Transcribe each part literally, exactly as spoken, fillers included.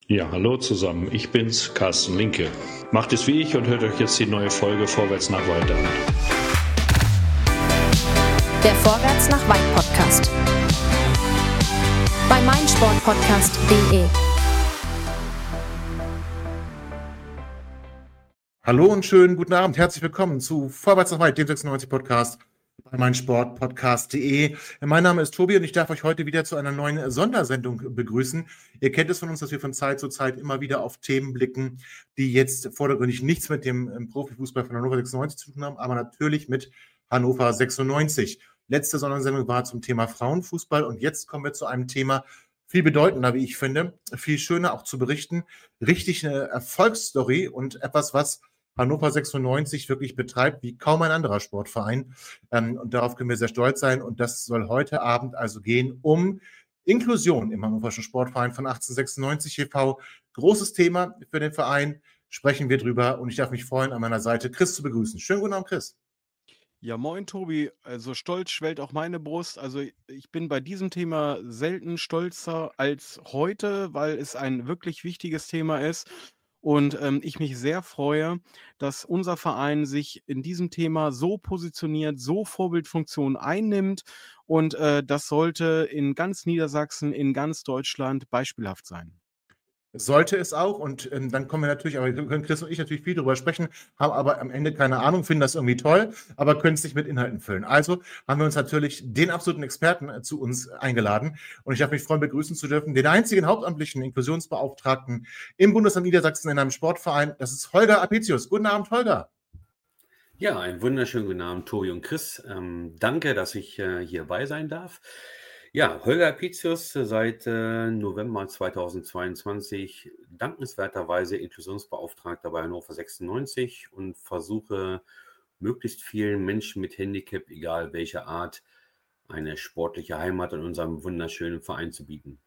Ja, hallo zusammen, ich bin's, Carsten Linke. Macht es wie ich und hört euch jetzt die neue Folge Vorwärts nach Weit an. Der Vorwärts nach Weit Podcast. Bei meinsportpodcast punkt de. Hallo und schönen guten Abend, herzlich willkommen zu Vorwärts nach Weit, dem sechsundneunzig Podcast bei meinsportpodcast punkt de. Mein Name ist Tobi und ich darf euch heute wieder zu einer neuen Sondersendung begrüßen. Ihr kennt es von uns, dass wir von Zeit zu Zeit immer wieder auf Themen blicken, die jetzt vordergründig nichts mit dem Profifußball von Hannover sechsundneunzig zu tun haben, aber natürlich mit Hannover sechsundneunzig. Letzte Sondersendung war zum Thema Frauenfußball und jetzt kommen wir zu einem Thema viel bedeutender, wie ich finde, viel schöner auch zu berichten. Richtig eine Erfolgsstory und etwas, was Hannover sechsundneunzig wirklich betreibt wie kaum ein anderer Sportverein. Ähm, und darauf können wir sehr stolz sein. Und das soll heute Abend also gehen um Inklusion im Hannoverschen Sportverein von achtzehnhundertsechsundneunzig e V. Großes Thema für den Verein, sprechen wir drüber. Und ich darf mich freuen, an meiner Seite Chris zu begrüßen. Schönen guten Abend, Chris. Ja, moin Tobi, also stolz schwellt auch meine Brust. Also ich bin bei diesem Thema selten stolzer als heute, weil es ein wirklich wichtiges Thema ist und ähm, ich mich sehr freue, dass unser Verein sich in diesem Thema so positioniert, so Vorbildfunktion einnimmt und äh, das sollte in ganz Niedersachsen, in ganz Deutschland beispielhaft sein. Sollte es auch und ähm, dann kommen wir natürlich, aber können Chris und ich natürlich viel darüber sprechen, haben aber am Ende keine Ahnung, finden das irgendwie toll, aber können es nicht mit Inhalten füllen. Also haben wir uns natürlich den absoluten Experten äh, zu uns eingeladen und ich darf mich freuen, begrüßen zu dürfen, den einzigen hauptamtlichen Inklusionsbeauftragten im Bundesland Niedersachsen in einem Sportverein. Das ist Holger Apicius. Guten Abend, Holger. Ja, einen wunderschönen guten Abend, Tobi und Chris. Ähm, danke, dass ich äh, hierbei sein darf. Ja, Holger Apicius, seit äh, November zweitausendzweiundzwanzig dankenswerterweise Inklusionsbeauftragter bei Hannover sechsundneunzig und versuche möglichst vielen Menschen mit Handicap, egal welcher Art, eine sportliche Heimat in unserem wunderschönen Verein zu bieten.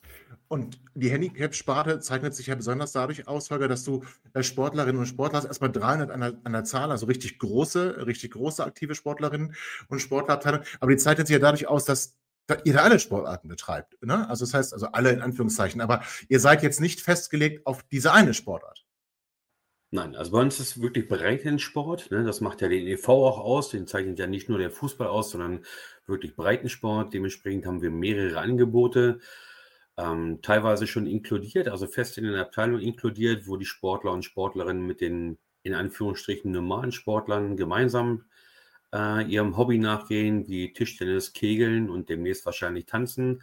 Und die Handicap-Sparte zeichnet sich ja besonders dadurch aus, Holger, dass du äh, Sportlerinnen und Sportler hast, erstmal dreihundert an der, an der Zahl, also richtig große, richtig große aktive Sportlerinnen und Sportlerabteilungen. Aber die zeichnet sich ja dadurch aus, dass ihr da alle Sportarten betreibt. Ne? Also das heißt, also alle in Anführungszeichen. Aber ihr seid jetzt nicht festgelegt auf diese eine Sportart. Nein, also bei uns ist wirklich Breitensport. Ne? Das macht ja den E V auch aus. Den zeichnet ja nicht nur der Fußball aus, sondern wirklich Breitensport. Dementsprechend haben wir mehrere Angebote. Ähm, teilweise schon inkludiert, also fest in den Abteilungen inkludiert, wo die Sportler und Sportlerinnen mit den in Anführungsstrichen normalen Sportlern gemeinsam äh, ihrem Hobby nachgehen, wie Tischtennis, Kegeln und demnächst wahrscheinlich Tanzen.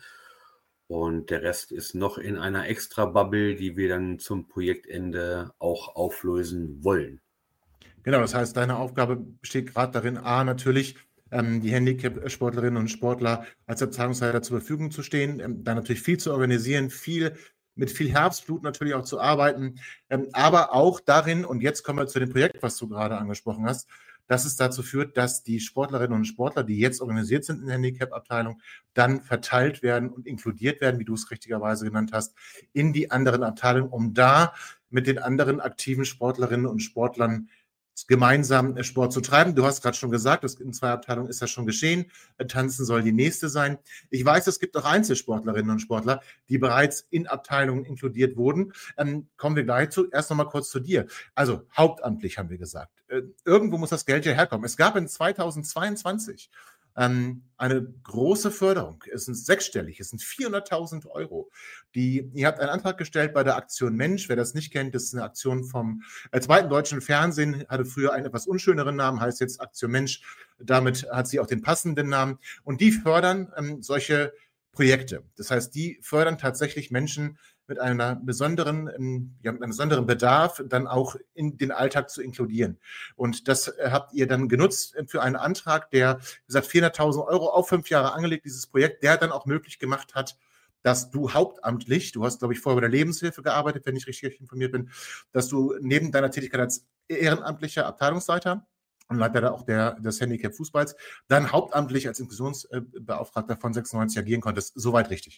Und der Rest ist noch in einer extra Bubble, die wir dann zum Projektende auch auflösen wollen. Genau, das heißt, deine Aufgabe besteht gerade darin, A, natürlich ähm, die Handicap-Sportlerinnen und Sportler als Abteilungsleiter zur Verfügung zu stehen, ähm, da natürlich viel zu organisieren, viel mit viel Herzblut natürlich auch zu arbeiten, ähm, aber auch darin, und jetzt kommen wir zu dem Projekt, was du gerade angesprochen hast, dass es dazu führt, dass die Sportlerinnen und Sportler, die jetzt organisiert sind in der Handicap-Abteilung, dann verteilt werden und inkludiert werden, wie du es richtigerweise genannt hast, in die anderen Abteilungen, um da mit den anderen aktiven Sportlerinnen und Sportlern gemeinsam Sport zu treiben. Du hast gerade schon gesagt, in zwei Abteilungen ist das schon geschehen. Tanzen soll die nächste sein. Ich weiß, es gibt auch Einzelsportlerinnen und Sportler, die bereits in Abteilungen inkludiert wurden. Ähm, kommen wir gleich zu. Erst noch mal kurz zu dir. Also hauptamtlich haben wir gesagt. Äh, irgendwo muss das Geld ja herkommen. Es gab in zweitausendzweiundzwanzig ähm, eine große Förderung. Es sind sechsstellig, es sind vierhunderttausend Euro. Die, ihr habt einen Antrag gestellt bei der Aktion Mensch. Wer das nicht kennt, das ist eine Aktion vom äh, zweiten deutschen Fernsehen, hatte früher einen etwas unschöneren Namen, heißt jetzt Aktion Mensch. Damit hat sie auch den passenden Namen. Und die fördern ähm, solche Projekte. Das heißt, die fördern tatsächlich Menschen mit einer besonderen, ähm, ja, mit einem besonderen Bedarf dann auch in den Alltag zu inkludieren. Und das äh, habt ihr dann genutzt für einen Antrag, der, wie gesagt, vierhunderttausend Euro auf fünf Jahre angelegt, dieses Projekt, der dann auch möglich gemacht hat, dass du hauptamtlich, du hast, glaube ich, vorher bei der Lebenshilfe gearbeitet, wenn ich richtig informiert bin, dass du neben deiner Tätigkeit als ehrenamtlicher Abteilungsleiter und Leiter auch der, des Handicap-Fußballs, dann hauptamtlich als Inklusionsbeauftragter von sechsundneunzig agieren konntest. Soweit richtig?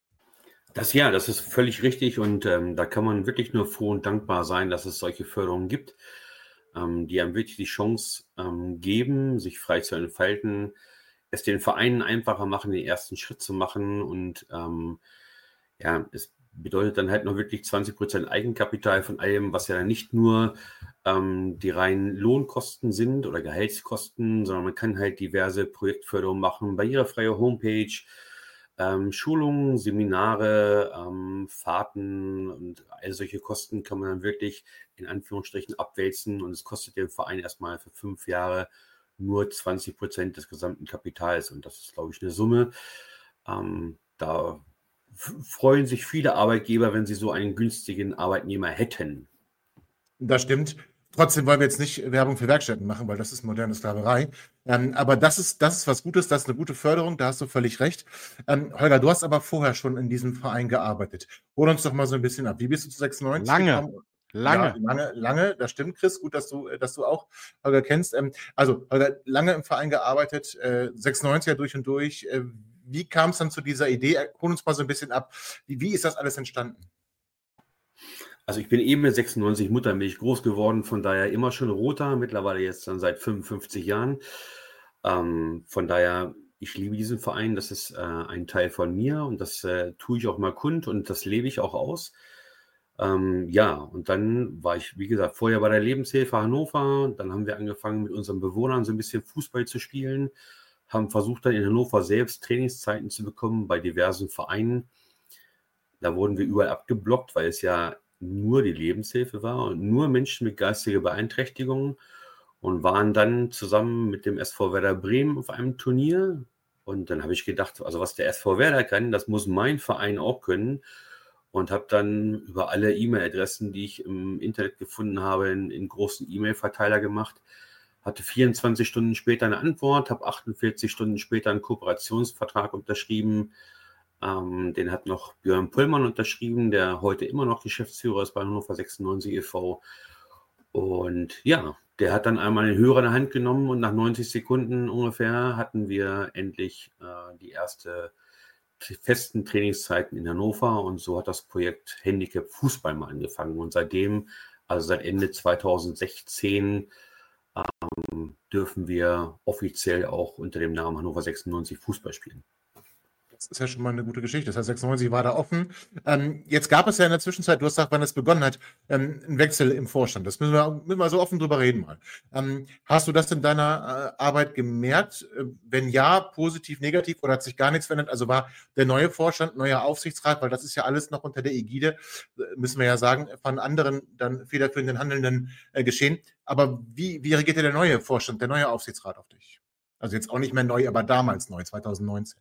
Das ja, das ist völlig richtig und ähm, da kann man wirklich nur froh und dankbar sein, dass es solche Förderungen gibt, ähm, die einem wirklich die Chance ähm, geben, sich frei zu entfalten, es den Vereinen einfacher machen, den ersten Schritt zu machen und ähm, ja, es bedeutet dann halt noch wirklich zwanzig Prozent Eigenkapital von allem, was ja nicht nur ähm, die reinen Lohnkosten sind oder Gehaltskosten, sondern man kann halt diverse Projektförderungen machen, barrierefreie Homepage, ähm, Schulungen, Seminare, ähm, Fahrten und all solche Kosten kann man dann wirklich in Anführungsstrichen abwälzen und es kostet den Verein erstmal für fünf Jahre nur zwanzig Prozent des gesamten Kapitals und das ist, glaube ich, eine Summe. Ähm, da f- freuen sich viele Arbeitgeber, wenn sie so einen günstigen Arbeitnehmer hätten. Das stimmt. Trotzdem wollen wir jetzt nicht Werbung für Werkstätten machen, weil das ist moderne Sklaverei. Ähm, aber das ist, das ist was Gutes, das ist eine gute Förderung, da hast du völlig recht. Ähm, Holger, du hast aber vorher schon in diesem Verein gearbeitet. Hol uns doch mal so ein bisschen ab. Wie bist du zu sechsundneunzig Lange, gekommen? lange. Ja, lange, lange, das stimmt, Chris. Gut, dass du, dass du auch Holger kennst. Ähm, also, Holger, lange im Verein gearbeitet, äh, sechsundneunziger durch und durch. Äh, wie kam es dann zu dieser Idee? Hol uns mal so ein bisschen ab. Wie, wie ist das alles entstanden? Also ich bin eben mit sechsundneunzig Muttermilch groß geworden, von daher immer schon roter, mittlerweile jetzt dann seit fünfundfünfzig Jahren. Ähm, von daher, ich liebe diesen Verein, das ist äh, ein Teil von mir und das äh, tue ich auch mal kund und das lebe ich auch aus. Ähm, ja, und dann war ich, wie gesagt, vorher bei der Lebenshilfe Hannover, dann haben wir angefangen mit unseren Bewohnern so ein bisschen Fußball zu spielen, haben versucht dann in Hannover selbst Trainingszeiten zu bekommen bei diversen Vereinen. Da wurden wir überall abgeblockt, weil es ja nur die Lebenshilfe war und nur Menschen mit geistiger Beeinträchtigung und waren dann zusammen mit dem S V Werder Bremen auf einem Turnier. Und dann habe ich gedacht, also was der S V Werder kann, das muss mein Verein auch können. Und habe dann über alle E-Mail-Adressen, die ich im Internet gefunden habe, in, in großen E-Mail-Verteiler gemacht. Hatte vierundzwanzig Stunden später eine Antwort, habe achtundvierzig Stunden später einen Kooperationsvertrag unterschrieben. Ähm, den hat noch Björn Pöllmann unterschrieben, der heute immer noch Geschäftsführer ist bei Hannover sechsundneunzig e V. Und ja, der hat dann einmal den Hörer in der Hand genommen und nach neunzig Sekunden ungefähr hatten wir endlich äh, die erste festen Trainingszeiten in Hannover und so hat das Projekt Handicap Fußball mal angefangen. Und seitdem, also seit Ende zweitausendsechzehn, ähm, dürfen wir offiziell auch unter dem Namen Hannover sechsundneunzig Fußball spielen. Das ist ja schon mal eine gute Geschichte. Das heißt, sechsundneunzig war da offen. Ähm, jetzt gab es ja in der Zwischenzeit, du hast gesagt, wann es begonnen hat, ähm, einen Wechsel im Vorstand. Das müssen wir, müssen wir so offen drüber reden mal. Ähm, hast du das in deiner äh, Arbeit gemerkt? Äh, wenn ja, positiv, negativ oder hat sich gar nichts verändert? Also war der neue Vorstand, neuer Aufsichtsrat, weil das ist ja alles noch unter der Ägide, äh, müssen wir ja sagen, von anderen dann federführenden Handelnden äh, geschehen. Aber wie, wie reagierte der neue Vorstand, der neue Aufsichtsrat auf dich? Also jetzt auch nicht mehr neu, aber damals neu, zweitausendneunzehn.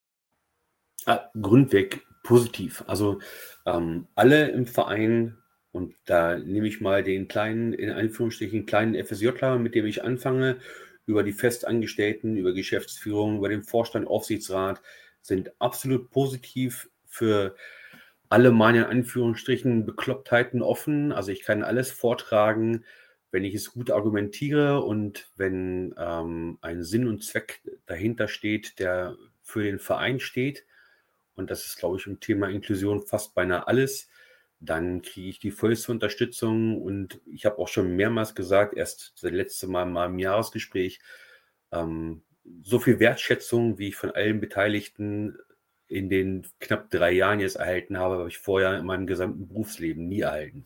Ah, grundweg positiv. Also ähm, alle im Verein, und da nehme ich mal den kleinen, in Anführungsstrichen kleinen FSJler, mit dem ich anfange, über die Festangestellten, über Geschäftsführung, über den Vorstand, Aufsichtsrat, sind absolut positiv für alle meine in Anführungsstrichen Beklopptheiten offen. Also ich kann alles vortragen, wenn ich es gut argumentiere und wenn ähm, ein Sinn und Zweck dahinter steht, der für den Verein steht. Und das ist, glaube ich, im Thema Inklusion fast beinahe alles, dann kriege ich die vollste Unterstützung. Und ich habe auch schon mehrmals gesagt, erst das letzte Mal mal im Jahresgespräch, ähm, so viel Wertschätzung, wie ich von allen Beteiligten in den knapp drei Jahren jetzt erhalten habe, habe ich vorher in meinem gesamten Berufsleben nie erhalten.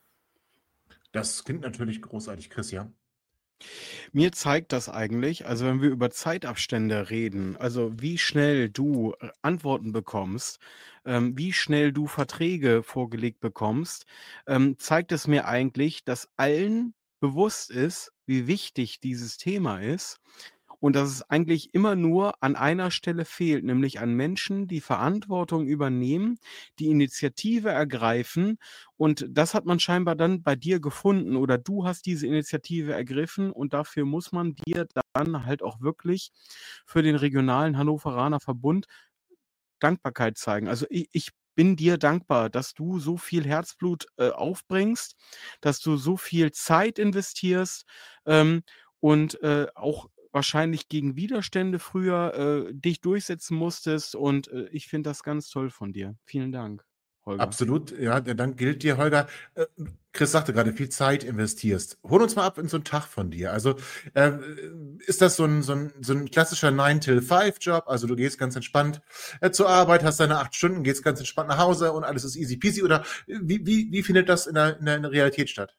Das klingt natürlich großartig, Chris, ja. Mir zeigt das eigentlich, also wenn wir über Zeitabstände reden, also wie schnell du äh, Antworten bekommst, ähm, wie schnell du Verträge vorgelegt bekommst, ähm, zeigt es mir eigentlich, dass allen bewusst ist, wie wichtig dieses Thema ist und dass es eigentlich immer nur an einer Stelle fehlt, nämlich an Menschen, die Verantwortung übernehmen, die Initiative ergreifen. Und das hat man scheinbar dann bei dir gefunden oder du hast diese Initiative ergriffen und dafür muss man dir dann halt auch wirklich für den regionalen Hannoveraner Verbund Dankbarkeit zeigen. Also ich, ich bin dir dankbar, dass du so viel Herzblut äh, aufbringst, dass du so viel Zeit investierst ähm, und äh, auch wahrscheinlich gegen Widerstände früher äh, dich durchsetzen musstest. Und äh, ich finde das ganz toll von dir. Vielen Dank, Holger. Absolut, ja, der Dank gilt dir, Holger. Äh, Chris sagte gerade, viel Zeit investierst. Hol uns mal ab in so einen Tag von dir. Also äh, ist das so ein, so ein, so ein klassischer nine till five Job? Also du gehst ganz entspannt äh, zur Arbeit, hast deine acht Stunden, gehst ganz entspannt nach Hause und alles ist easy peasy? Oder wie, wie, wie findet das in der, in der Realität statt?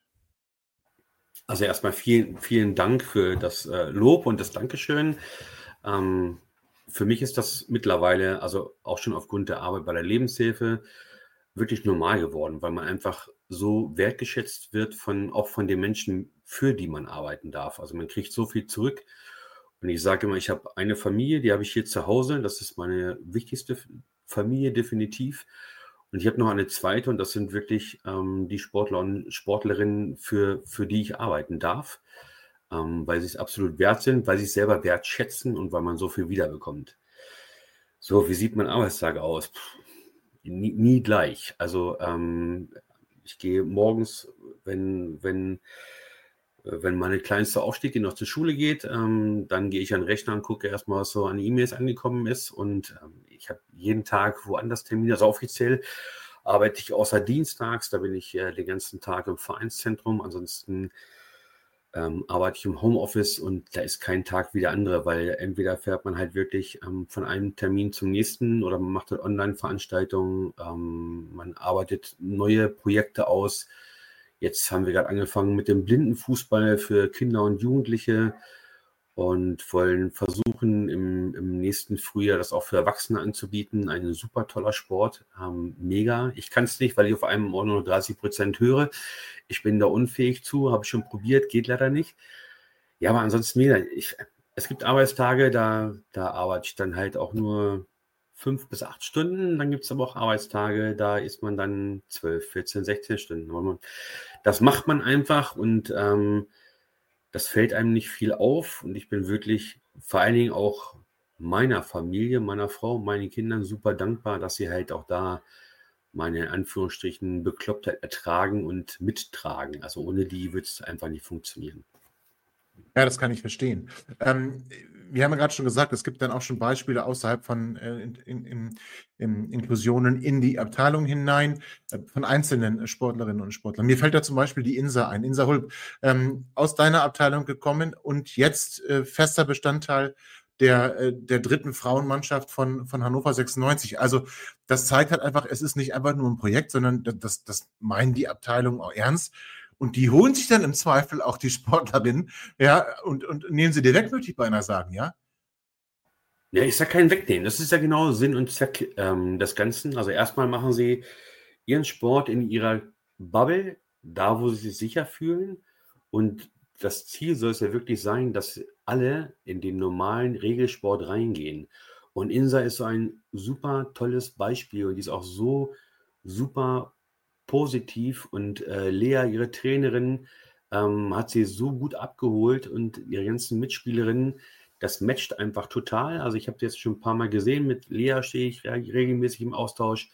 Also erstmal vielen, vielen Dank für das äh, Lob und das Dankeschön. Ähm, für mich ist das mittlerweile, also auch schon aufgrund der Arbeit bei der Lebenshilfe, wirklich normal geworden, weil man einfach so wertgeschätzt wird von auch von den Menschen, für die man arbeiten darf. Also man kriegt so viel zurück. Und ich sage immer, ich habe eine Familie, die habe ich hier zu Hause. Das ist meine wichtigste Familie definitiv. Und ich habe noch eine zweite und das sind wirklich ähm, die Sportler und Sportlerinnen, für, für die ich arbeiten darf, ähm, weil sie es absolut wert sind, weil sie es selber wertschätzen und weil man so viel wiederbekommt. So, wie sieht mein Arbeitstag aus? Puh. Nie, nie gleich. Also ähm, ich gehe morgens, wenn, wenn, wenn meine Kleinste aufsteht, die noch zur Schule geht, ähm, dann gehe ich an den Rechner und gucke erstmal, was so an E-Mails angekommen ist. Und ähm, ich habe jeden Tag woanders Termine. Also offiziell arbeite ich außer dienstags, da bin ich äh, den ganzen Tag im Vereinszentrum. Ansonsten Ähm, arbeite ich im Homeoffice und da ist kein Tag wie der andere, weil entweder fährt man halt wirklich ähm, von einem Termin zum nächsten oder man macht halt Online-Veranstaltungen, ähm, man arbeitet neue Projekte aus. Jetzt haben wir gerade angefangen mit dem Blindenfußball für Kinder und Jugendliche und wollen versuchen, im, im nächsten Frühjahr das auch für Erwachsene anzubieten. Ein super toller Sport, ähm, mega. Ich kann es nicht, weil ich auf einem Ohr nur dreißig Prozent höre. Ich bin da unfähig zu, habe ich schon probiert, geht leider nicht. Ja, aber ansonsten mega. Ich, es gibt Arbeitstage, da, da arbeite ich dann halt auch nur fünf bis acht Stunden. Dann gibt es aber auch Arbeitstage, da ist man dann zwölf, vierzehn, sechzehn Stunden. Das macht man einfach und ähm, das fällt einem nicht viel auf und ich bin wirklich vor allen Dingen auch meiner Familie, meiner Frau, meinen Kindern super dankbar, dass sie halt auch da meine in Anführungsstrichen Beklopptheit ertragen und mittragen. Also ohne die wird es einfach nicht funktionieren. Ja, das kann ich verstehen. Ähm, wir haben ja gerade schon gesagt, es gibt dann auch schon Beispiele außerhalb von äh, in, in, in, in Inklusionen in die Abteilung hinein äh, von einzelnen Sportlerinnen und Sportlern. Mir fällt da zum Beispiel die Insa ein. Insa Hulb, ähm, aus deiner Abteilung gekommen und jetzt äh, fester Bestandteil der, äh, der dritten Frauenmannschaft von, von Hannover sechsundneunzig. Also das zeigt halt einfach, es ist nicht einfach nur ein Projekt, sondern das, das meinen die Abteilungen auch ernst. Und die holen sich dann im Zweifel auch die Sportlerinnen, ja, und, und nehmen sie dir weg, würde ich beinahe sagen, ja? Ja, ich sage keinen wegnehmen. Das ist ja genau Sinn und Zweck ähm, des Ganzen. Also erstmal machen sie ihren Sport in ihrer Bubble, da wo sie sich sicher fühlen. Und das Ziel soll es ja wirklich sein, dass alle in den normalen Regelsport reingehen. Und Insa ist so ein super tolles Beispiel und die ist auch so super positiv und äh, Lea, ihre Trainerin, ähm, hat sie so gut abgeholt und ihre ganzen Mitspielerinnen, das matcht einfach total. Also ich habe das jetzt schon ein paar Mal gesehen, mit Lea stehe ich re- regelmäßig im Austausch.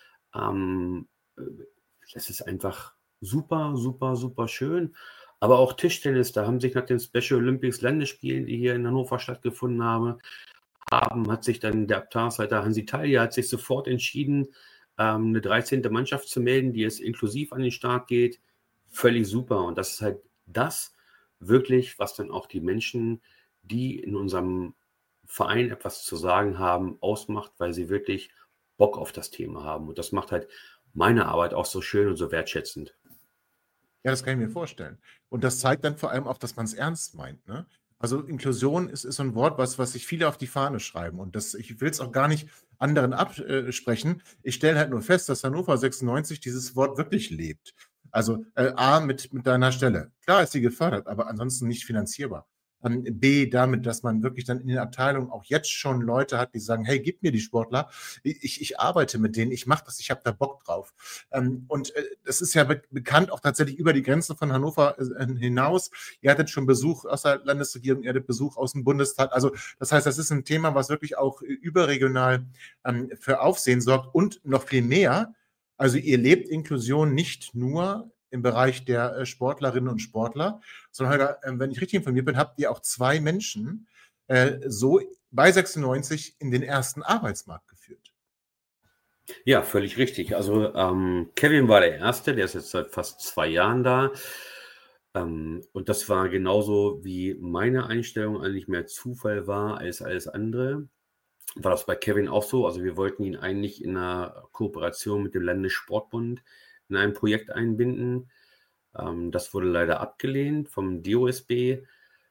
Ähm, äh, das ist einfach super, super, super schön. Aber auch Tischtennis, da haben sich nach den Special Olympics Länderspielen, die hier in Hannover stattgefunden haben, haben hat sich dann der Abteilungsleiter Hansi Thalia hat sich sofort entschieden, eine dreizehnte Mannschaft zu melden, die jetzt inklusiv an den Start geht. Völlig super. Und das ist halt das wirklich, was dann auch die Menschen, die in unserem Verein etwas zu sagen haben, ausmacht, weil sie wirklich Bock auf das Thema haben. Und das macht halt meine Arbeit auch so schön und so wertschätzend. Ja, das kann ich mir vorstellen. Und das zeigt dann vor allem auch, dass man es ernst meint, ne? Also Inklusion ist, ist so ein Wort, was, was sich viele auf die Fahne schreiben. Und das, ich will es auch gar nicht anderen absprechen. Ich stelle halt nur fest, dass Hannover sechsundneunzig dieses Wort wirklich lebt. Also äh, A, mit, mit deiner Stelle. Klar ist sie gefördert, aber ansonsten nicht finanzierbar. Dann B, damit, dass man wirklich dann in den Abteilungen auch jetzt schon Leute hat, die sagen, hey, gib mir die Sportler, ich, ich arbeite mit denen, ich mache das, ich habe da Bock drauf. Ähm, und äh, das ist ja be- bekannt auch tatsächlich über die Grenzen von Hannover äh, hinaus. Ihr hattet schon Besuch aus der Landesregierung, ihr hattet Besuch aus dem Bundestag. Also das heißt, das ist ein Thema, was wirklich auch äh, überregional ähm, für Aufsehen sorgt und noch viel mehr. Also ihr lebt Inklusion nicht nur im Bereich der äh, Sportlerinnen und Sportler, sondern Holger, äh, wenn ich richtig informiert bin, habt ihr auch zwei Menschen äh, so bei sechsundneunzig in den ersten Arbeitsmarkt geführt. Ja, völlig richtig. Also ähm, Kevin war der Erste, der ist jetzt seit fast zwei Jahren da. Ähm, und das war genauso wie meine Einstellung eigentlich mehr Zufall war als alles andere. War das bei Kevin auch so? Also wir wollten ihn eigentlich in einer Kooperation mit dem Landessportbund in ein Projekt einbinden. Ähm, das wurde leider abgelehnt vom D O S B.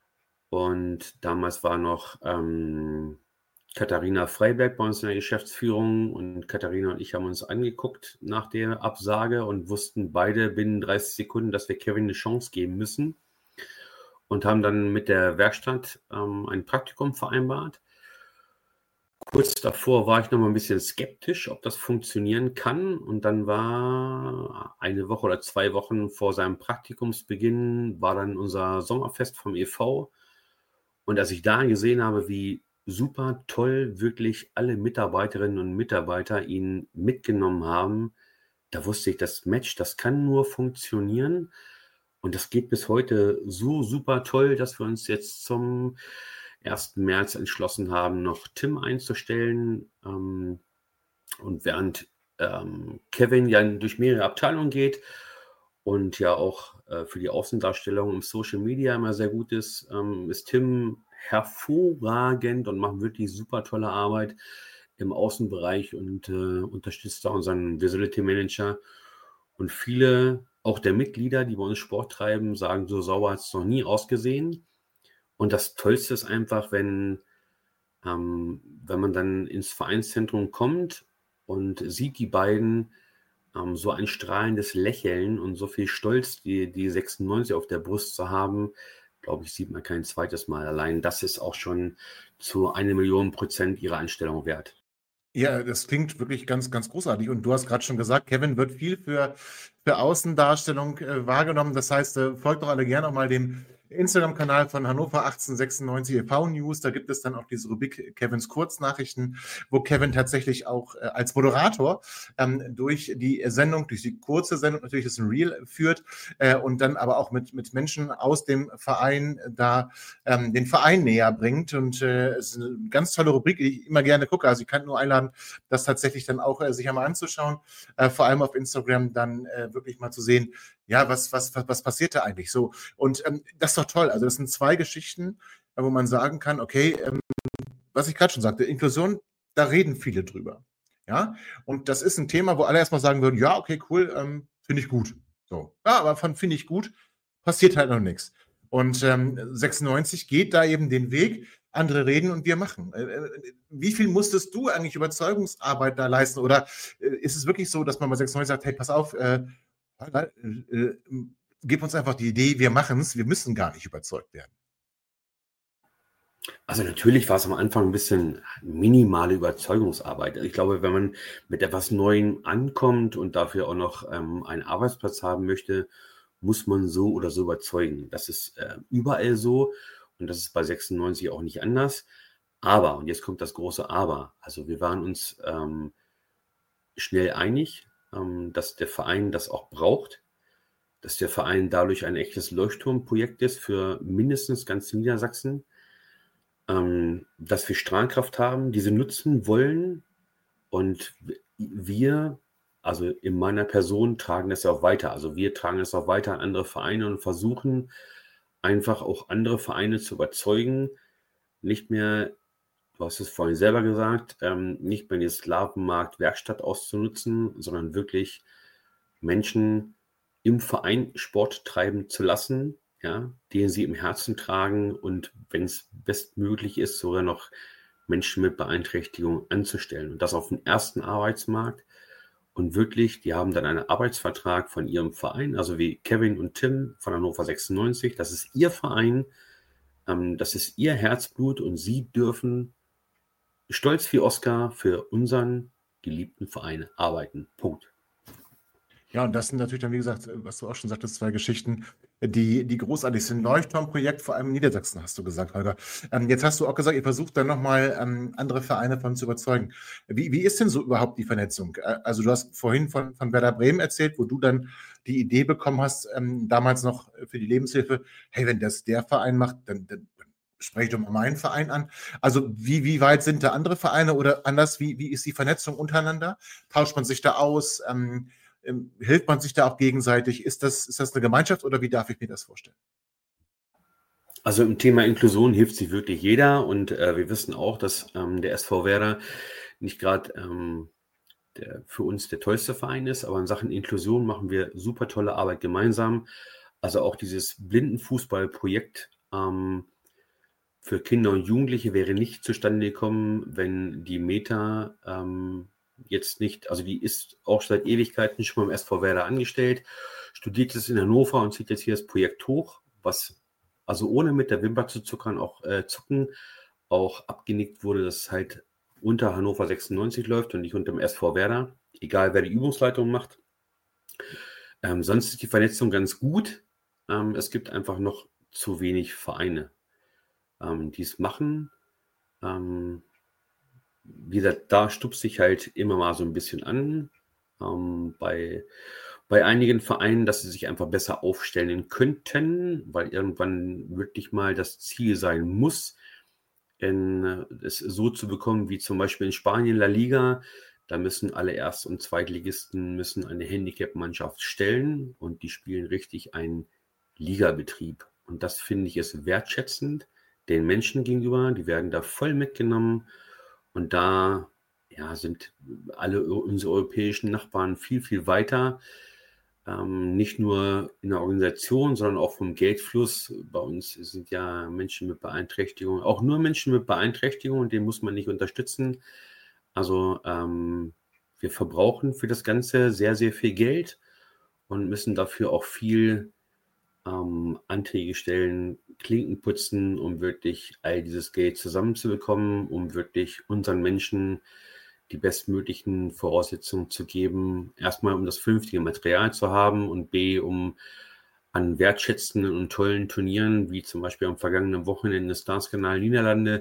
Und damals war noch ähm, Katharina Freiberg bei uns in der Geschäftsführung, und Katharina und ich haben uns angeguckt nach der Absage und wussten beide binnen dreißig Sekunden, dass wir Kevin eine Chance geben müssen, und haben dann mit der Werkstatt ähm, ein Praktikum vereinbart. Kurz davor war ich noch mal ein bisschen skeptisch, ob das funktionieren kann, und dann war eine Woche oder zwei Wochen vor seinem Praktikumsbeginn war dann unser Sommerfest vom E V, und als ich da gesehen habe, wie super toll wirklich alle Mitarbeiterinnen und Mitarbeiter ihn mitgenommen haben, da wusste ich, das Match, das kann nur funktionieren, und das geht bis heute so super toll, dass wir uns jetzt zum ersten März entschlossen haben, noch Tim einzustellen. Ähm, und während ähm, Kevin ja durch mehrere Abteilungen geht und ja auch äh, für die Außendarstellung im Social Media immer sehr gut ist, ähm, ist Tim hervorragend und macht wirklich super tolle Arbeit im Außenbereich und äh, unterstützt da unseren Visibility Manager. Und viele, auch der Mitglieder, die bei uns Sport treiben, sagen, so sauber hat es noch nie ausgesehen. Und das Tollste ist einfach, wenn, ähm, wenn man dann ins Vereinszentrum kommt und sieht die beiden, ähm, so ein strahlendes Lächeln und so viel Stolz, die, die sechsundneunzig auf der Brust zu haben, glaube ich, sieht man kein zweites Mal. Allein das ist auch schon zu eine Million Prozent ihrer Einstellung wert. Ja, das klingt wirklich ganz, ganz großartig. Und du hast gerade schon gesagt, Kevin wird viel für, für Außendarstellung äh, wahrgenommen. Das heißt, äh, folgt doch alle gerne auch mal dem Instagram-Kanal von Hannover achtzehnhundertsechsundneunzig e V News. Da gibt es dann auch diese Rubrik Kevins Kurznachrichten, wo Kevin tatsächlich auch äh, als Moderator ähm, durch die Sendung, durch die kurze Sendung, natürlich ist ein Reel führt äh, und dann aber auch mit, mit Menschen aus dem Verein da ähm, den Verein näher bringt. Und äh, es ist eine ganz tolle Rubrik, die ich immer gerne gucke. Also ich kann nur einladen, das tatsächlich dann auch äh, sich einmal anzuschauen, äh, vor allem auf Instagram dann äh, wirklich mal zu sehen, ja, was, was, was, was passiert da eigentlich so? Und ähm, das ist doch toll. Also das sind zwei Geschichten, äh, wo man sagen kann, okay, ähm, was ich gerade schon sagte, Inklusion, da reden viele drüber. Ja, und das ist ein Thema, wo alle erstmal sagen würden, ja, okay, cool, ähm, finde ich gut. So, ja, aber von finde ich gut, passiert halt noch nichts. Und ähm, sechsundneunzig geht da eben den Weg, andere reden und wir machen. Äh, wie viel musstest du eigentlich Überzeugungsarbeit da leisten? Oder äh, ist es wirklich so, dass man bei sechsundneunzig sagt, hey, pass auf, äh, äh, äh, gib uns einfach die Idee, wir machen es, wir müssen gar nicht überzeugt werden. Also natürlich war es am Anfang ein bisschen minimale Überzeugungsarbeit. Ich glaube, wenn man mit etwas Neuem ankommt und dafür auch noch ähm, einen Arbeitsplatz haben möchte, muss man so oder so überzeugen. Das ist äh, überall so, und das ist bei sechsundneunzig auch nicht anders. Aber, und jetzt kommt das große Aber, also wir waren uns ähm, schnell einig, ähm, dass der Verein das auch braucht, dass der Verein dadurch ein echtes Leuchtturmprojekt ist für mindestens ganz Niedersachsen, ähm, dass wir Strahlkraft haben, diese nutzen wollen, und wir, also in meiner Person, tragen das auch weiter. Also wir tragen das auch weiter an andere Vereine und versuchen einfach auch andere Vereine zu überzeugen, nicht mehr, du hast es vorhin selber gesagt, ähm, nicht mehr den Sklavenmarkt Werkstatt auszunutzen, sondern wirklich Menschen im Verein Sport treiben zu lassen, ja, den sie im Herzen tragen, und wenn es bestmöglich ist, sogar noch Menschen mit Beeinträchtigung anzustellen, und das auf dem ersten Arbeitsmarkt. Und wirklich, die haben dann einen Arbeitsvertrag von ihrem Verein, also wie Kevin und Tim von Hannover sechsundneunzig, das ist ihr Verein, ähm, das ist ihr Herzblut, und sie dürfen stolz wie Oscar für unseren geliebten Verein arbeiten. Punkt. Ja, und das sind natürlich dann, wie gesagt, was du auch schon sagtest, zwei Geschichten, die, die großartig sind. Leuchtturmprojekt, vor allem in Niedersachsen, hast du gesagt, Holger. Ähm, jetzt hast du auch gesagt, ihr versucht dann nochmal ähm, andere Vereine von zu überzeugen. Wie, wie ist denn so überhaupt die Vernetzung? Äh, also du hast vorhin von, von Werder Bremen erzählt, wo du dann die Idee bekommen hast, ähm, damals noch für die Lebenshilfe, hey, wenn das der Verein macht, dann, dann spreche ich doch mal meinen Verein an. Also wie, wie weit sind da andere Vereine oder anders, wie, wie ist die Vernetzung untereinander? Tauscht man sich da aus? Ähm, ähm, hilft man sich da auch gegenseitig? Ist das, ist das eine Gemeinschaft oder wie darf ich mir das vorstellen? Also im Thema Inklusion hilft sich wirklich jeder und äh, wir wissen auch, dass ähm, der S V Werder nicht gerade ähm, der für uns der tollste Verein ist, aber in Sachen Inklusion machen wir super tolle Arbeit gemeinsam. Also auch dieses Blindenfußballprojekt ähm, für Kinder und Jugendliche wäre nicht zustande gekommen, wenn die Meta ähm, jetzt nicht, also die ist auch seit Ewigkeiten schon beim S V Werder angestellt, studiert es in Hannover und zieht jetzt hier das Projekt hoch, was also ohne mit der Wimper zu zuckern, auch äh, zucken, auch abgenickt wurde, dass es halt unter Hannover sechsundneunzig läuft und nicht unter dem S V Werder, egal wer die Übungsleitung macht. Ähm, sonst ist die Vernetzung ganz gut. Ähm, es gibt einfach noch zu wenig Vereine, ähm, die es machen. Ähm, wie gesagt, da stupst sich halt immer mal so ein bisschen an. Ähm, bei, bei einigen Vereinen, dass sie sich einfach besser aufstellen könnten, weil irgendwann wirklich mal das Ziel sein muss, in, es so zu bekommen, wie zum Beispiel in Spanien La Liga. Da müssen alle Erst- und Zweitligisten müssen eine Handicap-Mannschaft stellen und die spielen richtig einen Ligabetrieb. Und das finde ich ist wertschätzend den Menschen gegenüber. Die werden da voll mitgenommen und da ja, sind alle unsere europäischen Nachbarn viel, viel weiter. Ähm, nicht nur in der Organisation, sondern auch vom Geldfluss. Bei uns sind ja Menschen mit Beeinträchtigung, auch nur Menschen mit Beeinträchtigung, und den muss man nicht unterstützen. Also ähm, wir verbrauchen für das Ganze sehr, sehr viel Geld und müssen dafür auch viel ähm, Anträge stellen, Klinken putzen, um wirklich all dieses Geld zusammenzubekommen, um wirklich unseren Menschen die bestmöglichen Voraussetzungen zu geben. Erstmal, um das vernünftige Material zu haben und B, um an wertschätzenden und tollen Turnieren, wie zum Beispiel am vergangenen Wochenende Stars-Kanal Niederlande,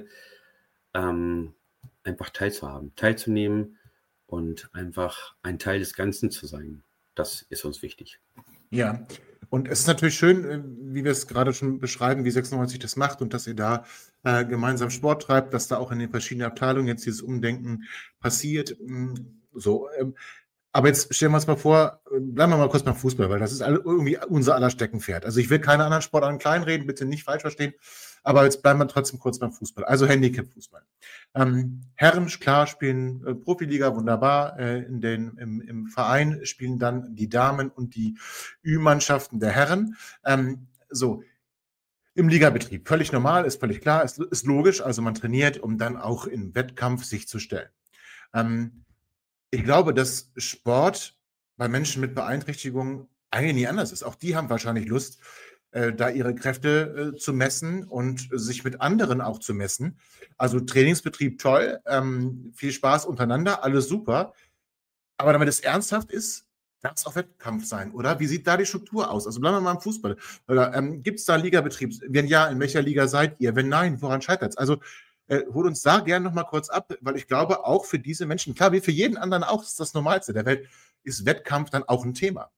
ähm, einfach teilzuhaben, teilzunehmen und einfach ein Teil des Ganzen zu sein. Das ist uns wichtig. Ja, und es ist natürlich schön, wie wir es gerade schon beschreiben, wie sechsundneunzig das macht und dass ihr da äh, gemeinsam Sport treibt, dass da auch in den verschiedenen Abteilungen jetzt dieses Umdenken passiert. So, ähm, aber jetzt stellen wir uns mal vor, bleiben wir mal kurz beim Fußball, weil das ist irgendwie unser aller Steckenpferd. Also ich will keine anderen Sportarten kleinreden, bitte nicht falsch verstehen, aber jetzt bleiben wir trotzdem kurz beim Fußball. Also Handicap-Fußball. Ähm, Herren, klar, spielen äh, Profiliga, wunderbar. Äh, in den, im, Im Verein spielen dann die Damen und die Ü-Mannschaften der Herren. Ähm, so, im Ligabetrieb, völlig normal, ist völlig klar, ist, ist logisch. Also man trainiert, um dann auch im Wettkampf sich zu stellen. Ähm, Ich glaube, dass Sport bei Menschen mit Beeinträchtigungen eigentlich nie anders ist. Auch die haben wahrscheinlich Lust, äh, da ihre Kräfte äh, zu messen und sich mit anderen auch zu messen. Also Trainingsbetrieb toll, ähm, viel Spaß untereinander, alles super. Aber damit es ernsthaft ist, darf es auch Wettkampf sein, oder? Wie sieht da die Struktur aus? Also bleiben wir mal im Fußball. Oder ähm, gibt es da Ligabetrieb? Wenn ja, in welcher Liga seid ihr? Wenn nein, woran scheitert es? Also Äh, hol uns da gerne noch mal kurz ab, weil ich glaube, auch für diese Menschen, klar, wie für jeden anderen auch, ist das Normalste der Welt, ist Wettkampf dann auch ein Thema.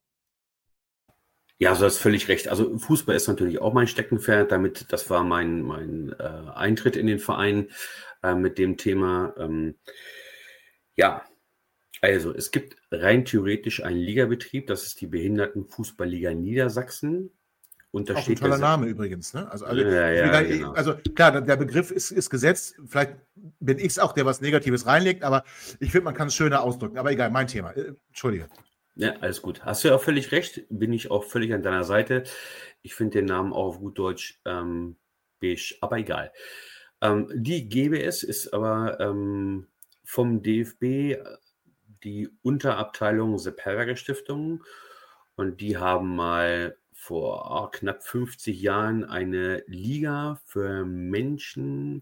Ja, also du hast völlig recht. Also Fußball ist natürlich auch mein Steckenpferd. Damit, das war mein, mein äh, Eintritt in den Verein äh, mit dem Thema. Ähm, ja, also es gibt rein theoretisch einen Ligabetrieb, das ist die Behindertenfußballliga Niedersachsen. Und da Auch ein steht toller der, Name übrigens. Ne? Also, also, ja, ich will ja, gar nicht- genau. also klar, der Begriff ist, ist gesetzt. Vielleicht bin ich es auch, der was Negatives reinlegt, aber ich finde, man kann es schöner ausdrücken. Aber egal, mein Thema. Äh, Entschuldige. Ja, alles gut. Hast du ja auch völlig recht. Bin ich auch völlig an deiner Seite. Ich finde den Namen auch auf gut Deutsch ähm, beige, aber egal. Ähm, die G B S ist aber ähm, vom D F B die Unterabteilung Sepp Herberger Stiftung, und die haben mal vor oh, knapp fünfzig Jahren eine Liga für Menschen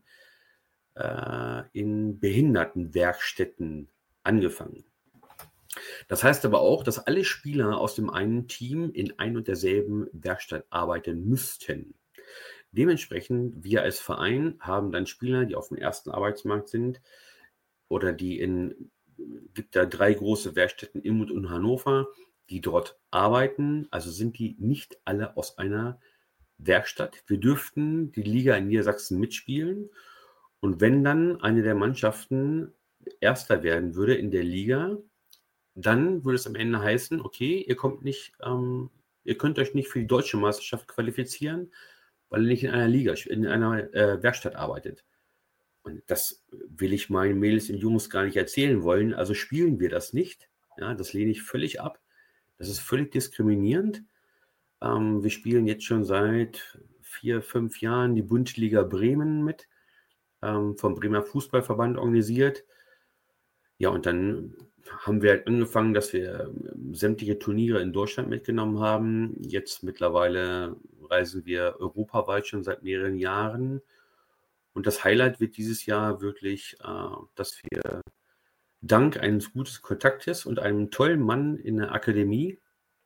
äh, in Behindertenwerkstätten angefangen. Das heißt aber auch, dass alle Spieler aus dem einen Team in ein und derselben Werkstatt arbeiten müssten. Dementsprechend, wir als Verein haben dann Spieler, die auf dem ersten Arbeitsmarkt sind oder die in, gibt da drei große Werkstätten in und in Hannover, die dort arbeiten. Also sind die nicht alle aus einer Werkstatt. Wir dürften die Liga in Niedersachsen mitspielen. Und wenn dann eine der Mannschaften Erster werden würde in der Liga, dann würde es am Ende heißen, okay, ihr kommt nicht, ähm, ihr könnt euch nicht für die deutsche Meisterschaft qualifizieren, weil ihr nicht in einer Liga, in einer äh, Werkstatt arbeitet. Und das will ich meinen Mädels und Jungs gar nicht erzählen wollen. Also spielen wir das nicht. Ja, das lehne ich völlig ab. Das ist völlig diskriminierend. Ähm, wir spielen jetzt schon seit vier, fünf Jahren die Bundesliga Bremen mit, ähm, vom Bremer Fußballverband organisiert. Ja, und dann haben wir halt angefangen, dass wir ähm, sämtliche Turniere in Deutschland mitgenommen haben. Jetzt mittlerweile reisen wir europaweit schon seit mehreren Jahren. Und das Highlight wird dieses Jahr wirklich, äh, dass wir dank eines guten Kontaktes und einem tollen Mann in der Akademie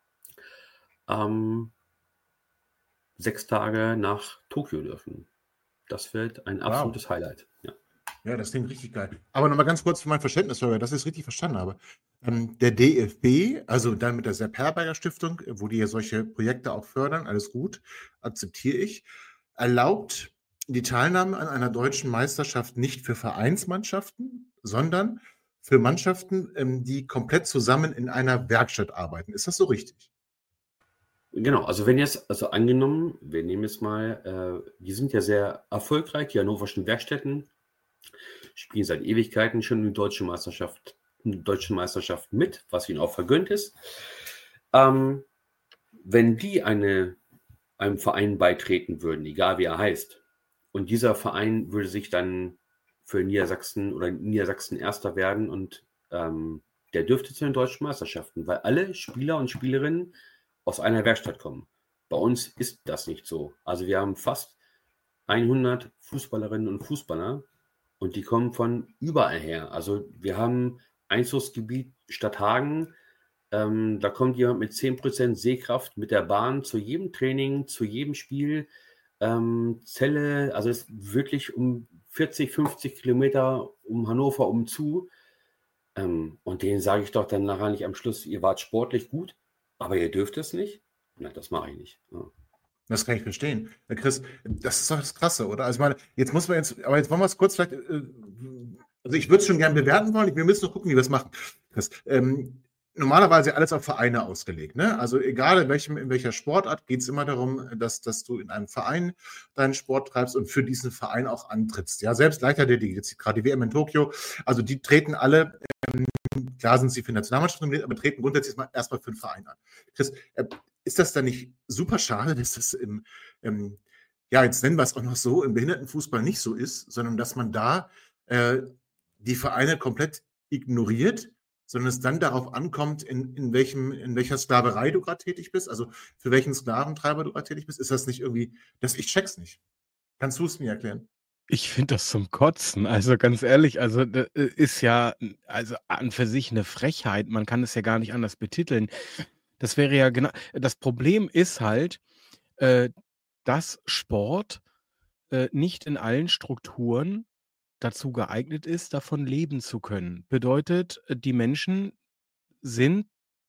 ähm, sechs Tage nach Tokio dürfen. Das wird ein absolutes wow. Highlight. Ja. Ja, das klingt richtig geil. Aber nochmal ganz kurz für mein Verständnis, dass ich es richtig verstanden habe. Ähm, der D F B, also dann mit der Sepp Herberger Stiftung, wo die ja solche Projekte auch fördern, alles gut, akzeptiere ich, erlaubt die Teilnahme an einer deutschen Meisterschaft nicht für Vereinsmannschaften, sondern für Mannschaften, ähm, die komplett zusammen in einer Werkstatt arbeiten. Ist das so richtig? Genau, also wenn jetzt, also angenommen, wir nehmen jetzt mal, äh, die sind ja sehr erfolgreich, die hannoverschen Werkstätten, spielen seit Ewigkeiten schon in die deutsche Meisterschaft, in die deutschen Meisterschaften mit, was ihnen auch vergönnt ist. Ähm, wenn die eine, einem Verein beitreten würden, egal wie er heißt, und dieser Verein würde sich dann für Niedersachsen oder Niedersachsen Erster werden und ähm, der dürfte zu den deutschen Meisterschaften, weil alle Spieler und Spielerinnen aus einer Werkstatt kommen. Bei uns ist das nicht so. Also wir haben fast hundert Fußballerinnen und Fußballer und die kommen von überall her. Also wir haben Einzugsgebiet Stadthagen, ähm, da kommt jemand mit zehn Prozent Sehkraft mit der Bahn zu jedem Training, zu jedem Spiel. Ähm, Celle, also es ist wirklich um vierzig, fünfzig Kilometer um Hannover umzu. Ähm, und denen sage ich doch dann nachher nicht am Schluss, ihr wart sportlich gut, aber ihr dürft es nicht? Nein, das mache ich nicht. Ja. Das kann ich verstehen. Herr Chris, das ist doch das Krasse, oder? Also ich meine, jetzt muss man jetzt, aber jetzt wollen wir es kurz vielleicht, äh, also ich würde es schon gerne bewerten wollen, wir müssen noch gucken, wie wir es machen. Chris, ähm, normalerweise alles auf Vereine ausgelegt, ne? Also egal in, welchem, in welcher Sportart geht es immer darum, dass, dass du in einem Verein deinen Sport treibst und für diesen Verein auch antrittst. Ja, selbst Leichtathletik, jetzt gerade die W M in Tokio, also die treten alle, ähm, klar sind sie für Nationalmannschaften, aber treten grundsätzlich erstmal für einen Verein an. Chris, äh, ist das dann nicht super schade, dass das im, ähm, ja, jetzt nennen wir es auch noch so, im Behindertenfußball nicht so ist, sondern dass man da äh, die Vereine komplett ignoriert, sondern es dann darauf ankommt, in, in, welchem, in welcher Sklaverei du gerade tätig bist, also für welchen Sklaventreiber du gerade tätig bist, ist das nicht irgendwie, das, ich check's nicht. Kannst du es mir erklären? Ich finde das zum Kotzen. Also ganz ehrlich, also das ist ja also an für sich eine Frechheit. Man kann es ja gar nicht anders betiteln. Das wäre ja genau. Das Problem ist halt, äh, dass Sport äh, nicht in allen Strukturen dazu geeignet ist, davon leben zu können. Bedeutet, äh, die Menschen sind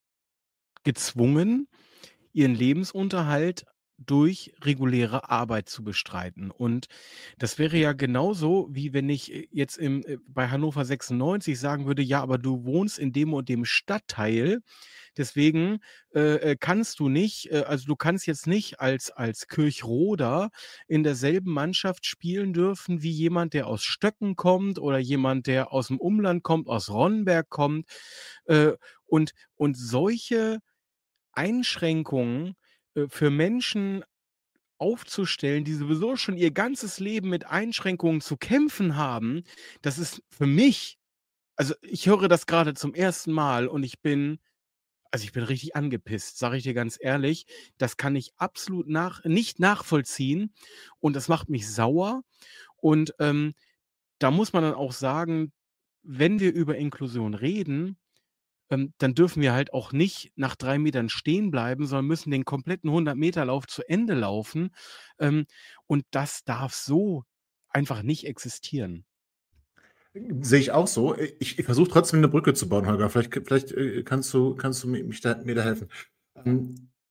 gezwungen, ihren Lebensunterhalt durch reguläre Arbeit zu bestreiten. Und das wäre ja genauso, wie wenn ich äh, jetzt im, äh, bei Hannover sechsundneunzig sagen würde, ja, aber du wohnst in dem und dem Stadtteil, deswegen äh, äh, kannst du nicht, äh, also du kannst jetzt nicht als, als Kirchroder in derselben Mannschaft spielen dürfen wie jemand, der aus Stöcken kommt oder jemand, der aus dem Umland kommt, aus Ronnenberg kommt. Äh, und, und solche Einschränkungen äh, für Menschen aufzustellen, die sowieso schon ihr ganzes Leben mit Einschränkungen zu kämpfen haben, das ist für mich, also ich höre das gerade zum ersten Mal und ich bin, also ich bin richtig angepisst, sage ich dir ganz ehrlich. Das kann ich absolut nach, nicht nachvollziehen und das macht mich sauer. Und ähm, da muss man dann auch sagen, wenn wir über Inklusion reden, ähm, dann dürfen wir halt auch nicht nach drei Metern stehen bleiben, sondern müssen den kompletten hundert-Meter-Lauf zu Ende laufen. Ähm, und das darf so einfach nicht existieren. Sehe ich auch so. Ich, ich versuche trotzdem eine Brücke zu bauen, Holger. Vielleicht, vielleicht äh, kannst du, kannst du mich da, mir da helfen. Ähm,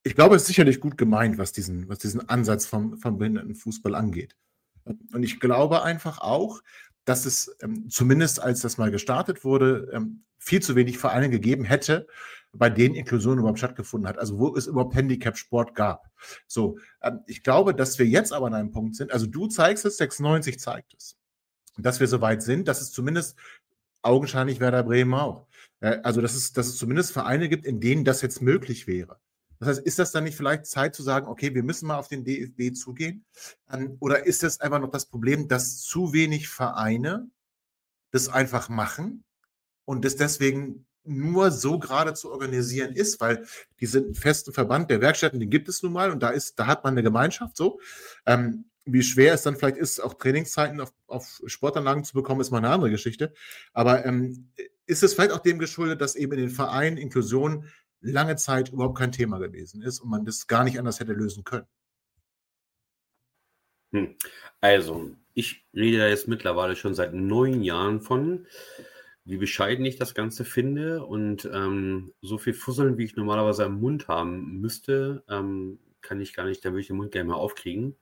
ich glaube, es ist sicherlich gut gemeint, was diesen, was diesen Ansatz vom, vom Behindertenfußball angeht. Und ich glaube einfach auch, dass es ähm, zumindest als das mal gestartet wurde, ähm, viel zu wenig Vereine gegeben hätte, bei denen Inklusion überhaupt stattgefunden hat, also wo es überhaupt Handicap-Sport gab. So, ähm, ich glaube, dass wir jetzt aber an einem Punkt sind, also du zeigst es, sechsundneunzig zeigt es, dass wir so weit sind, dass es zumindest augenscheinlich Werder Bremen auch, äh, also dass es, dass es zumindest Vereine gibt, in denen das jetzt möglich wäre. Das heißt, ist das dann nicht vielleicht Zeit zu sagen, okay, wir müssen mal auf den D F B zugehen? Ähm, oder ist das einfach noch das Problem, dass zu wenig Vereine das einfach machen und das deswegen nur so gerade zu organisieren ist, weil diesen festen Verband der Werkstätten, den gibt es nun mal und da ist, da hat man eine Gemeinschaft so. Ähm, wie schwer es dann vielleicht ist, auch Trainingszeiten auf, auf Sportanlagen zu bekommen, ist mal eine andere Geschichte. Aber ähm, ist es vielleicht auch dem geschuldet, dass eben in den Vereinen Inklusion lange Zeit überhaupt kein Thema gewesen ist und man das gar nicht anders hätte lösen können? Hm. Also, ich rede da jetzt mittlerweile schon seit neun Jahren von, wie bescheiden ich das Ganze finde und ähm, so viel Fusseln, wie ich normalerweise im Mund haben müsste, ähm, kann ich gar nicht, da würde ich den Mund gerne mal aufkriegen.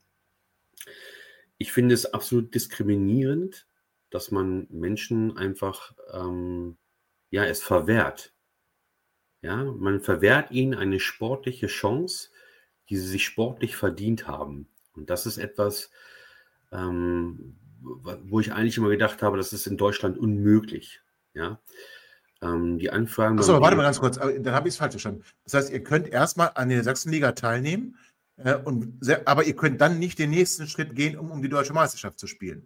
Ich finde es absolut diskriminierend, dass man Menschen einfach ähm, ja, es verwehrt. Ja, man verwehrt ihnen eine sportliche Chance, die sie sich sportlich verdient haben. Und das ist etwas, ähm, wo ich eigentlich immer gedacht habe, das ist in Deutschland unmöglich. Ja, ähm, die Anfragen. Achso, aber warte mal ganz kurz, dann habe ich es falsch verstanden. Das heißt, ihr könnt erstmal an der Sachsenliga teilnehmen, äh, und sehr, aber ihr könnt dann nicht den nächsten Schritt gehen, um, um die deutsche Meisterschaft zu spielen.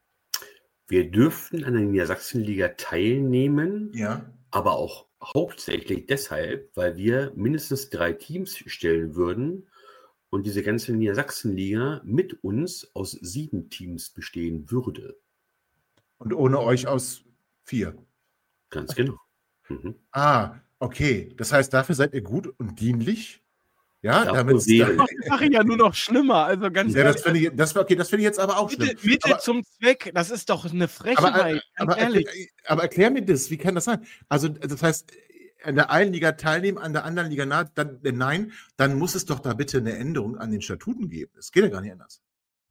Wir dürften an der Niedersachsenliga teilnehmen, ja, aber auch hauptsächlich deshalb, weil wir mindestens drei Teams stellen würden und diese ganze Niedersachsenliga mit uns aus sieben Teams bestehen würde. Und ohne euch aus vier. Ganz genau. Mhm. Ah, okay. Das heißt, dafür seid ihr gut und dienlich? Ja, Dafür damit wäre- Das mache ich ja nur noch schlimmer. Also ganz ja, das ehrlich, finde ich, das, okay, das finde ich jetzt aber auch schlimm. Mittel, Mittel Aber- zum Zweck, das ist doch eine Aber, Frechheit, ganz aber, ehrlich. erklär, aber erklär mir das, wie kann das sein? Also, das heißt, an der einen Liga teilnehmen, an der anderen Liga na, dann, nein, dann muss es doch da bitte eine Änderung an den Statuten geben. Das geht ja gar nicht anders.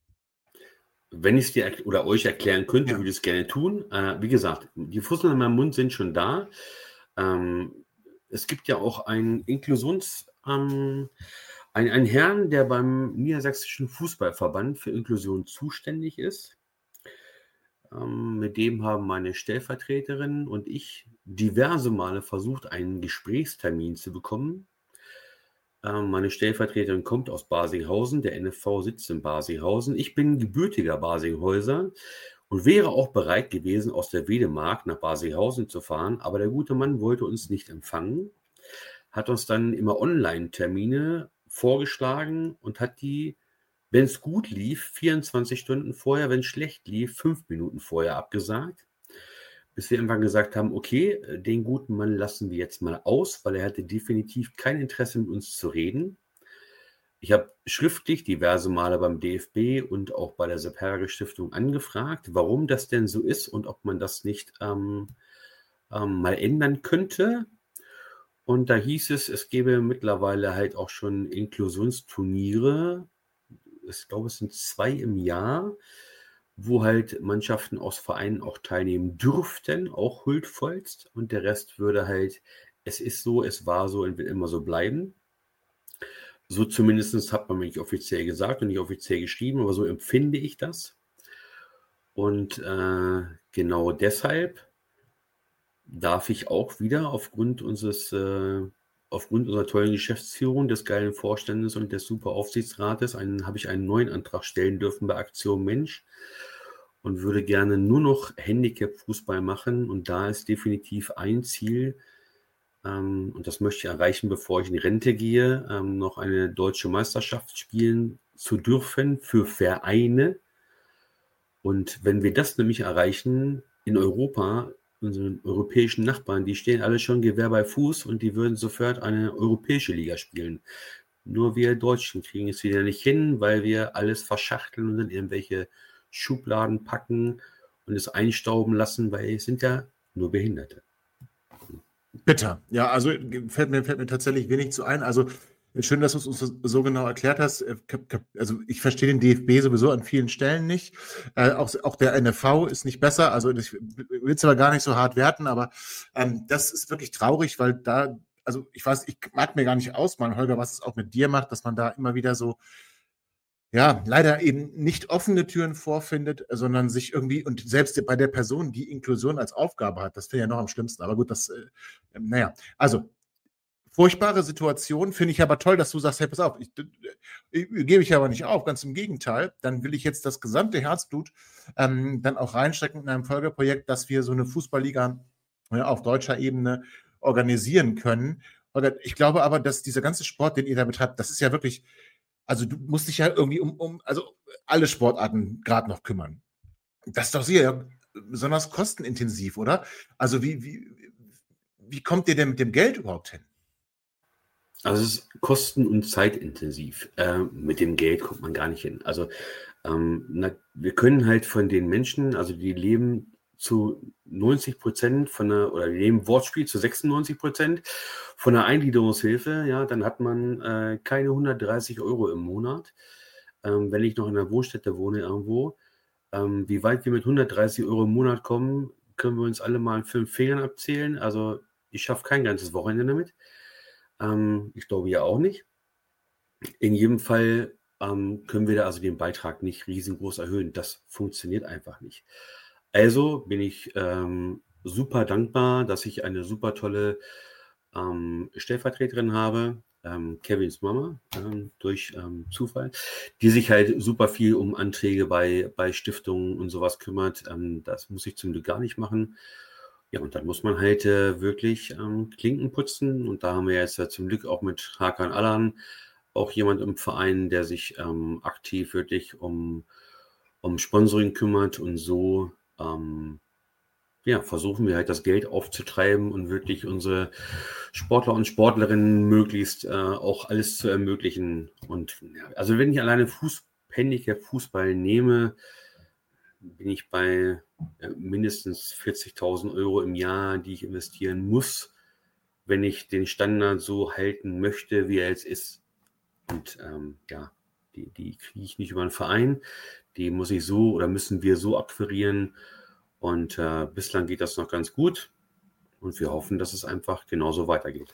Wenn ich es dir erk- oder euch erklären könnte, Ja. würde ich es gerne tun. Äh, wie gesagt, die Fusseln in meinem Mund sind schon da. Ähm, es gibt ja auch einen Inklusions, ähm, ein, einen Herrn, der beim Niedersächsischen Fußballverband für Inklusion zuständig ist. Ähm, mit dem haben meine Stellvertreterin und ich diverse Male versucht, einen Gesprächstermin zu bekommen. Ähm, meine Stellvertreterin kommt aus Barsinghausen, der N F V sitzt in Barsinghausen. Ich bin gebürtiger Barsinghäuser und wäre auch bereit gewesen, aus der Wedemark nach Barsinghausen zu fahren, aber der gute Mann wollte uns nicht empfangen, hat uns dann immer Online-Termine vorgeschlagen und hat die, wenn es gut lief, vierundzwanzig Stunden vorher, wenn es schlecht lief, fünf Minuten vorher abgesagt. Bis wir irgendwann gesagt haben, okay, den guten Mann lassen wir jetzt mal aus, weil er hatte definitiv kein Interesse mit uns zu reden. Ich habe schriftlich diverse Male beim D F B und auch bei der Sepp Herberger Stiftung angefragt, warum das denn so ist und ob man das nicht ähm, ähm, mal ändern könnte. Und da hieß es, es gäbe mittlerweile halt auch schon Inklusionsturniere. Ich glaube, es sind zwei im Jahr, wo halt Mannschaften aus Vereinen auch teilnehmen dürften, auch huldvollst. Und der Rest würde halt, es ist so, es war so und wird immer so bleiben. So zumindest hat man mir nicht offiziell gesagt und nicht offiziell geschrieben, aber so empfinde ich das. Und äh, genau deshalb darf ich auch wieder aufgrund unseres, äh, aufgrund unserer tollen Geschäftsführung, des geilen Vorstandes und des super Aufsichtsrates, einen, habe ich einen neuen Antrag stellen dürfen bei Aktion Mensch und würde gerne nur noch Handicap-Fußball machen. Und da ist definitiv ein Ziel, ähm, und das möchte ich erreichen, bevor ich in Rente gehe, ähm, noch eine deutsche Meisterschaft spielen zu dürfen für Vereine. Und wenn wir das nämlich erreichen, in Europa, unseren europäischen Nachbarn, die stehen alle schon Gewehr bei Fuß und die würden sofort eine europäische Liga spielen. Nur wir Deutschen kriegen es wieder nicht hin, weil wir alles verschachteln und in irgendwelche Schubladen packen und es einstauben lassen, weil es sind ja nur Behinderte. Bitter. Ja, also fällt mir, fällt mir tatsächlich wenig zu ein. Also Schön, dass du es uns so genau erklärt hast. Äh, kap- kap- Also ich verstehe den D F B sowieso an vielen Stellen nicht. Äh, auch, auch der N F V ist nicht besser. Also ich will es aber gar nicht so hart werten, aber ähm, das ist wirklich traurig, weil da, also ich weiß, ich mag mir gar nicht ausmalen, Holger, was es auch mit dir macht, dass man da immer wieder so, ja, leider eben nicht offene Türen vorfindet, sondern sich irgendwie, und selbst bei der Person, die Inklusion als Aufgabe hat, das finde ich ja noch am schlimmsten. Aber gut, das, äh, naja, also furchtbare Situation, finde ich aber toll, dass du sagst, hey, pass auf, ich, ich, ich gebe ich aber nicht auf, ganz im Gegenteil, dann will ich jetzt das gesamte Herzblut ähm, dann auch reinstecken in einem Folgeprojekt, dass wir so eine Fußballliga ja, auf deutscher Ebene organisieren können. Oder ich glaube aber, dass dieser ganze Sport, den ihr da betreibt, das ist ja wirklich, also du musst dich ja irgendwie um, um also alle Sportarten gerade noch kümmern. Das ist doch sicher besonders kostenintensiv, oder? Also wie, wie, wie kommt ihr denn mit dem Geld überhaupt hin? Also es ist kosten- und zeitintensiv. Äh, mit dem Geld kommt man gar nicht hin. Also ähm, na, wir können halt von den Menschen, also die leben zu neunzig Prozent von der, oder die leben Wortspiel zu sechsundneunzig Prozent von der Eingliederungshilfe, ja, dann hat man äh, keine hundertdreißig Euro im Monat. Ähm, wenn ich noch in der Wohnstätte wohne irgendwo, ähm, wie weit wir mit hundertdreißig Euro im Monat kommen, können wir uns alle mal in fünf Fingern abzählen. Also ich schaffe kein ganzes Wochenende damit. Ähm, ich glaube ja auch nicht. In jedem Fall ähm, können wir da also den Beitrag nicht riesengroß erhöhen. Das funktioniert einfach nicht. Also bin ich ähm, super dankbar, dass ich eine super tolle ähm, Stellvertreterin habe, ähm, Kevins Mama, ähm, durch ähm, Zufall, die sich halt super viel um Anträge bei, bei Stiftungen und sowas kümmert. Ähm, das muss ich zum Glück gar nicht machen. Ja, und dann muss man halt äh, wirklich ähm, Klinken putzen. Und da haben wir jetzt äh, zum Glück auch mit Hakan Alan auch jemand im Verein, der sich ähm, aktiv wirklich um, um Sponsoring kümmert. Und so ähm, ja, versuchen wir halt das Geld aufzutreiben und wirklich unsere Sportler und Sportlerinnen möglichst äh, auch alles zu ermöglichen. Und ja, also wenn ich alleine Fuß, Handicap Fußball nehme, bin ich bei äh, mindestens vierzigtausend Euro im Jahr, die ich investieren muss, wenn ich den Standard so halten möchte, wie er jetzt ist. Und ähm, ja, die, die kriege ich nicht über einen Verein. Die muss ich so oder müssen wir so akquirieren. Und äh, bislang geht das noch ganz gut. Und wir hoffen, dass es einfach genauso weitergeht.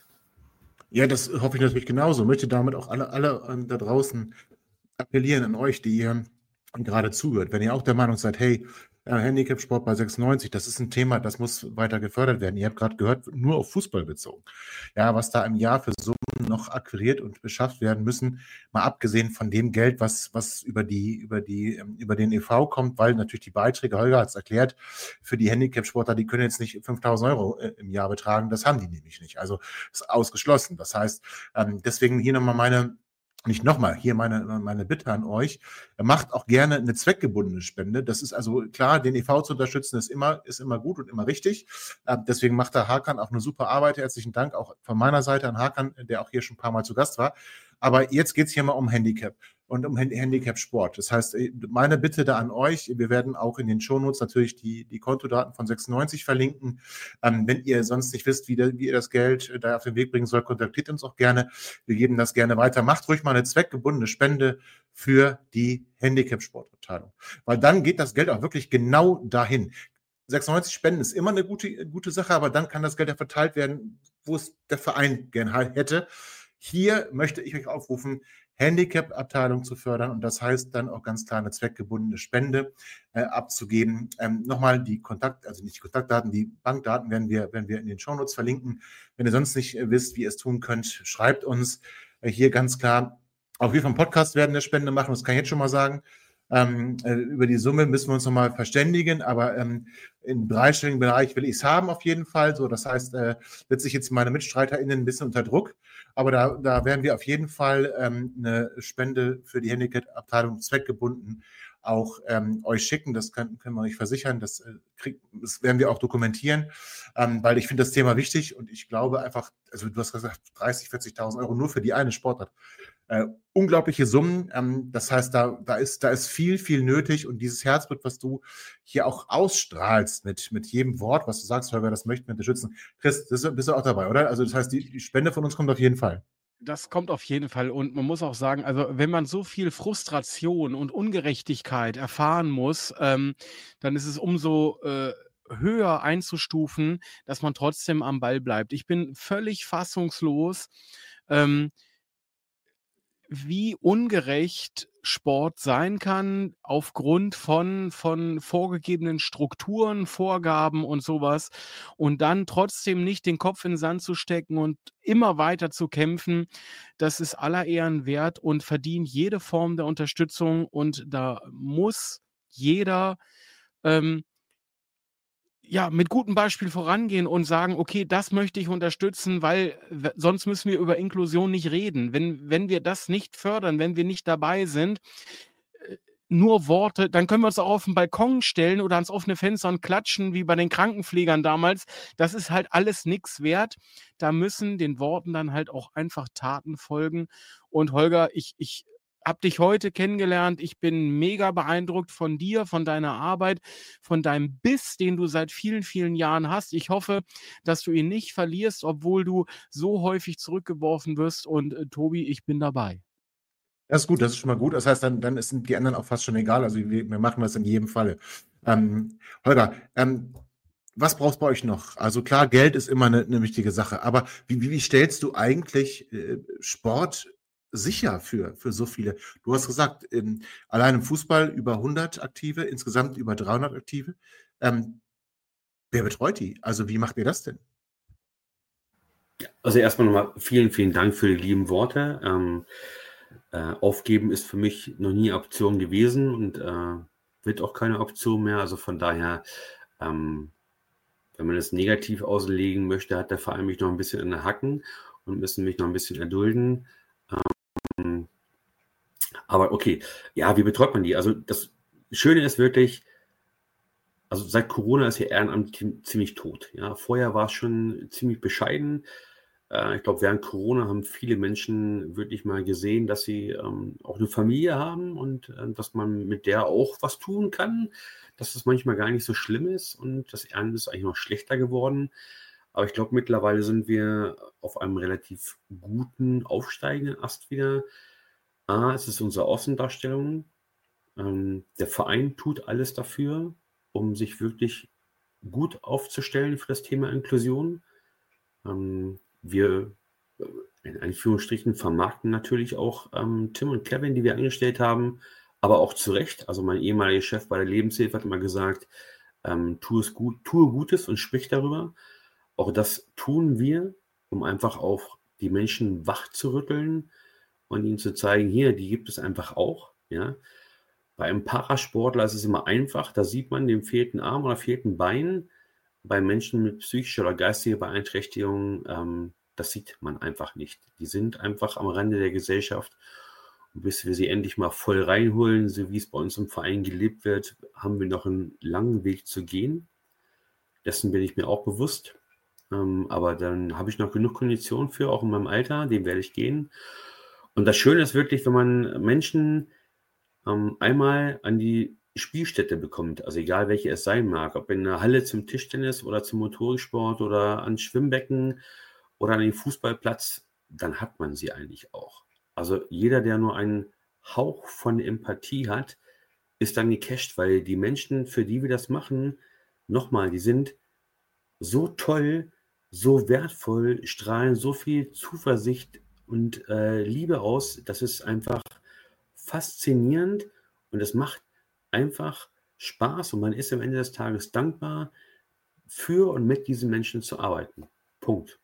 Ja, das hoffe ich natürlich genauso. Ich möchte damit auch alle, alle ähm, da draußen appellieren an euch, die ihr gerade zuhört. Wenn ihr auch der Meinung seid, hey, äh, Handicap-Sport bei sechsundneunzig, das ist ein Thema, das muss weiter gefördert werden. Ihr habt gerade gehört, nur auf Fußball bezogen. Ja, was da im Jahr für Summen noch akquiriert und beschafft werden müssen, mal abgesehen von dem Geld, was, was über die, über die, ähm, über den e V kommt, weil natürlich die Beiträge, Holger hat es erklärt, für die Handicap-Sportler, die können jetzt nicht fünftausend Euro äh, im Jahr betragen, das haben die nämlich nicht. Also ist ausgeschlossen. Das heißt, ähm, deswegen hier nochmal meine Nicht nochmal, hier meine, meine Bitte an euch, macht auch gerne eine zweckgebundene Spende. Das ist also klar, den e V zu unterstützen ist immer, ist immer gut und immer richtig. Äh, deswegen macht der Hakan auch eine super Arbeit. Herzlichen Dank auch von meiner Seite an Hakan, der auch hier schon ein paar Mal zu Gast war. Aber jetzt geht es hier mal um Handicap und um Handicap-Sport. Das heißt, meine Bitte da an euch, wir werden auch in den Shownotes natürlich die, die Kontodaten von sechsundneunzig verlinken. Ähm, wenn ihr sonst nicht wisst, wie, der, wie ihr das Geld da auf den Weg bringen sollt, kontaktiert uns auch gerne. Wir geben das gerne weiter. Macht ruhig mal eine zweckgebundene Spende für die Handicap-Sportabteilung. Weil dann geht das Geld auch wirklich genau dahin. sechsundneunzig Spenden ist immer eine gute, gute Sache, aber dann kann das Geld ja verteilt werden, wo es der Verein gerne hätte. Hier möchte ich euch aufrufen, Handicap-Abteilung zu fördern und das heißt dann auch ganz klar eine zweckgebundene Spende äh, abzugeben. Ähm, nochmal die Kontakt, also nicht die Kontaktdaten, die Bankdaten werden wir, werden wir in den Shownotes verlinken. Wenn ihr sonst nicht äh, wisst, wie ihr es tun könnt, schreibt uns äh, hier ganz klar. Auch wir vom Podcast werden eine Spende machen, das kann ich jetzt schon mal sagen. Ähm, äh, über die Summe müssen wir uns nochmal verständigen, aber ähm, im dreistelligen Bereich will ich es haben auf jeden Fall. So, das heißt, äh, setze ich jetzt meine MitstreiterInnen ein bisschen unter Druck, aber da, da werden wir auf jeden Fall ähm, eine Spende für die Handicap-Abteilung zweckgebunden auch ähm, euch schicken. Das können, können wir euch versichern. Das, äh, krieg, das werden wir auch dokumentieren, ähm, weil ich finde das Thema wichtig und ich glaube einfach, also du hast gesagt, dreißig, vierzigtausend Euro nur für die eine Sportart. Äh, unglaubliche Summen. Ähm, das heißt, da, da, ist, da ist viel, viel nötig und dieses Herzblut, was du hier auch ausstrahlst mit, mit jedem Wort, was du sagst, Holger, das möchten wir unterstützen. Chris, das bist du auch dabei, oder? Also das heißt, die, die Spende von uns kommt auf jeden Fall. Das kommt auf jeden Fall und man muss auch sagen, also wenn man so viel Frustration und Ungerechtigkeit erfahren muss, ähm, dann ist es umso äh, höher einzustufen, dass man trotzdem am Ball bleibt. Ich bin völlig fassungslos, ähm, wie ungerecht Sport sein kann aufgrund von, von vorgegebenen Strukturen, Vorgaben und sowas und dann trotzdem nicht den Kopf in den Sand zu stecken und immer weiter zu kämpfen, das ist aller Ehren wert und verdient jede Form der Unterstützung und da muss jeder ähm, ja, mit gutem Beispiel vorangehen und sagen, okay, das möchte ich unterstützen, weil w- sonst müssen wir über Inklusion nicht reden. Wenn, wenn wir das nicht fördern, wenn wir nicht dabei sind, äh, nur Worte, dann können wir uns auch auf den Balkon stellen oder ans offene Fenster und klatschen, wie bei den Krankenpflegern damals. Das ist halt alles nichts wert. Da müssen den Worten dann halt auch einfach Taten folgen. Und Holger, ich, ich habe dich heute kennengelernt. Ich bin mega beeindruckt von dir, von deiner Arbeit, von deinem Biss, den du seit vielen, vielen Jahren hast. Ich hoffe, dass du ihn nicht verlierst, obwohl du so häufig zurückgeworfen wirst. Und äh, Tobi, ich bin dabei. Das ist gut, das ist schon mal gut. Das heißt, dann, dann sind die anderen auch fast schon egal. Also wir, wir machen das in jedem Falle. Ähm, Holger, ähm, was brauchst du bei euch noch? Also klar, Geld ist immer eine, eine wichtige Sache, aber wie, wie, wie stellst du eigentlich äh, Sport sicher für, für so viele? Du hast gesagt, ähm, allein im Fußball über hundert Aktive, insgesamt über dreihundert Aktive. Ähm, wer betreut die? Also wie macht ihr das denn? Also erstmal nochmal vielen, vielen Dank für die lieben Worte. Ähm, äh, aufgeben ist für mich noch nie Option gewesen und äh, wird auch keine Option mehr. Also von daher, ähm, wenn man es negativ auslegen möchte, hat der Verein mich noch ein bisschen in den Hacken und müssen mich noch ein bisschen erdulden. Ähm, aber okay, ja, wie betreut man die? Also das Schöne ist wirklich, also seit Corona ist hier Ehrenamt ziemlich tot. Ja, vorher war es schon ziemlich bescheiden. Äh, ich glaube, während Corona haben viele Menschen wirklich mal gesehen, dass sie ähm, auch eine Familie haben und äh, dass man mit der auch was tun kann, dass es manchmal gar nicht so schlimm ist und das Ehrenamt ist eigentlich noch schlechter geworden. Aber ich glaube, mittlerweile sind wir auf einem relativ guten, aufsteigenden Ast wieder. A, es ist unsere Außendarstellung. Ähm, der Verein tut alles dafür, um sich wirklich gut aufzustellen für das Thema Inklusion. Ähm, wir, äh, in Anführungsstrichen, vermarkten natürlich auch ähm, Tim und Kevin, die wir angestellt haben, aber auch zu Recht. Also mein ehemaliger Chef bei der Lebenshilfe hat immer gesagt, ähm, tu es gut, tue Gutes und sprich darüber. Auch das tun wir, um einfach auch die Menschen wach zu rütteln und ihnen zu zeigen, hier, die gibt es einfach auch. Ja. Bei einem Parasportler ist es immer einfach, da sieht man, dem fehlt ein Arm oder fehlt ein Bein. Bei Menschen mit psychischer oder geistiger Beeinträchtigung, ähm, das sieht man einfach nicht. Die sind einfach am Rande der Gesellschaft. Und bis wir sie endlich mal voll reinholen, so wie es bei uns im Verein gelebt wird, haben wir noch einen langen Weg zu gehen. Dessen bin ich mir auch bewusst. Ähm, aber dann habe ich noch genug Kondition für, auch in meinem Alter, den werde ich gehen. Und das Schöne ist wirklich, wenn man Menschen ähm, einmal an die Spielstätte bekommt, also egal welche es sein mag, ob in einer Halle zum Tischtennis oder zum Motorsport oder ans Schwimmbecken oder an den Fußballplatz, dann hat man sie eigentlich auch. Also jeder, der nur einen Hauch von Empathie hat, ist dann gecasht, weil die Menschen, für die wir das machen, nochmal, die sind so toll, so wertvoll, strahlen so viel Zuversicht und äh, Liebe aus, das ist einfach faszinierend und es macht einfach Spaß und man ist am Ende des Tages dankbar, für und mit diesen Menschen zu arbeiten. Punkt.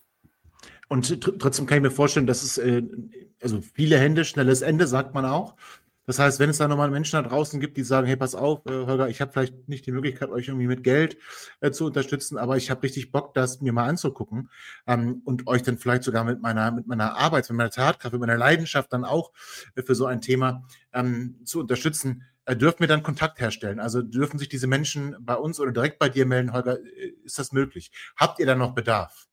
Und tr- trotzdem kann ich mir vorstellen, dass es, äh, also viele Hände, schnelles Ende, sagt man auch. Das heißt, wenn es da nochmal Menschen da draußen gibt, die sagen, hey, pass auf, äh, Holger, ich habe vielleicht nicht die Möglichkeit, euch irgendwie mit Geld äh, zu unterstützen, aber ich habe richtig Bock, das mir mal anzugucken ähm, und euch dann vielleicht sogar mit meiner, mit meiner Arbeit, mit meiner Tatkraft, mit meiner Leidenschaft dann auch äh, für so ein Thema ähm, zu unterstützen, äh, dürfen wir dann Kontakt herstellen. Also dürfen sich diese Menschen bei uns oder direkt bei dir melden, Holger, äh, ist das möglich? Habt ihr da noch Bedarf?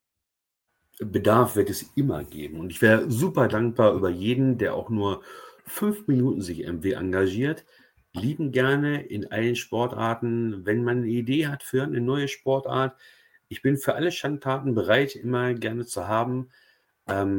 Bedarf wird es immer geben. Und ich wäre super dankbar über jeden, der auch nur fünf Minuten sich irgendwie engagiert. Lieben gerne in allen Sportarten. Wenn man eine Idee hat für eine neue Sportart, ich bin für alle Schandtaten bereit, immer gerne zu haben. Ähm,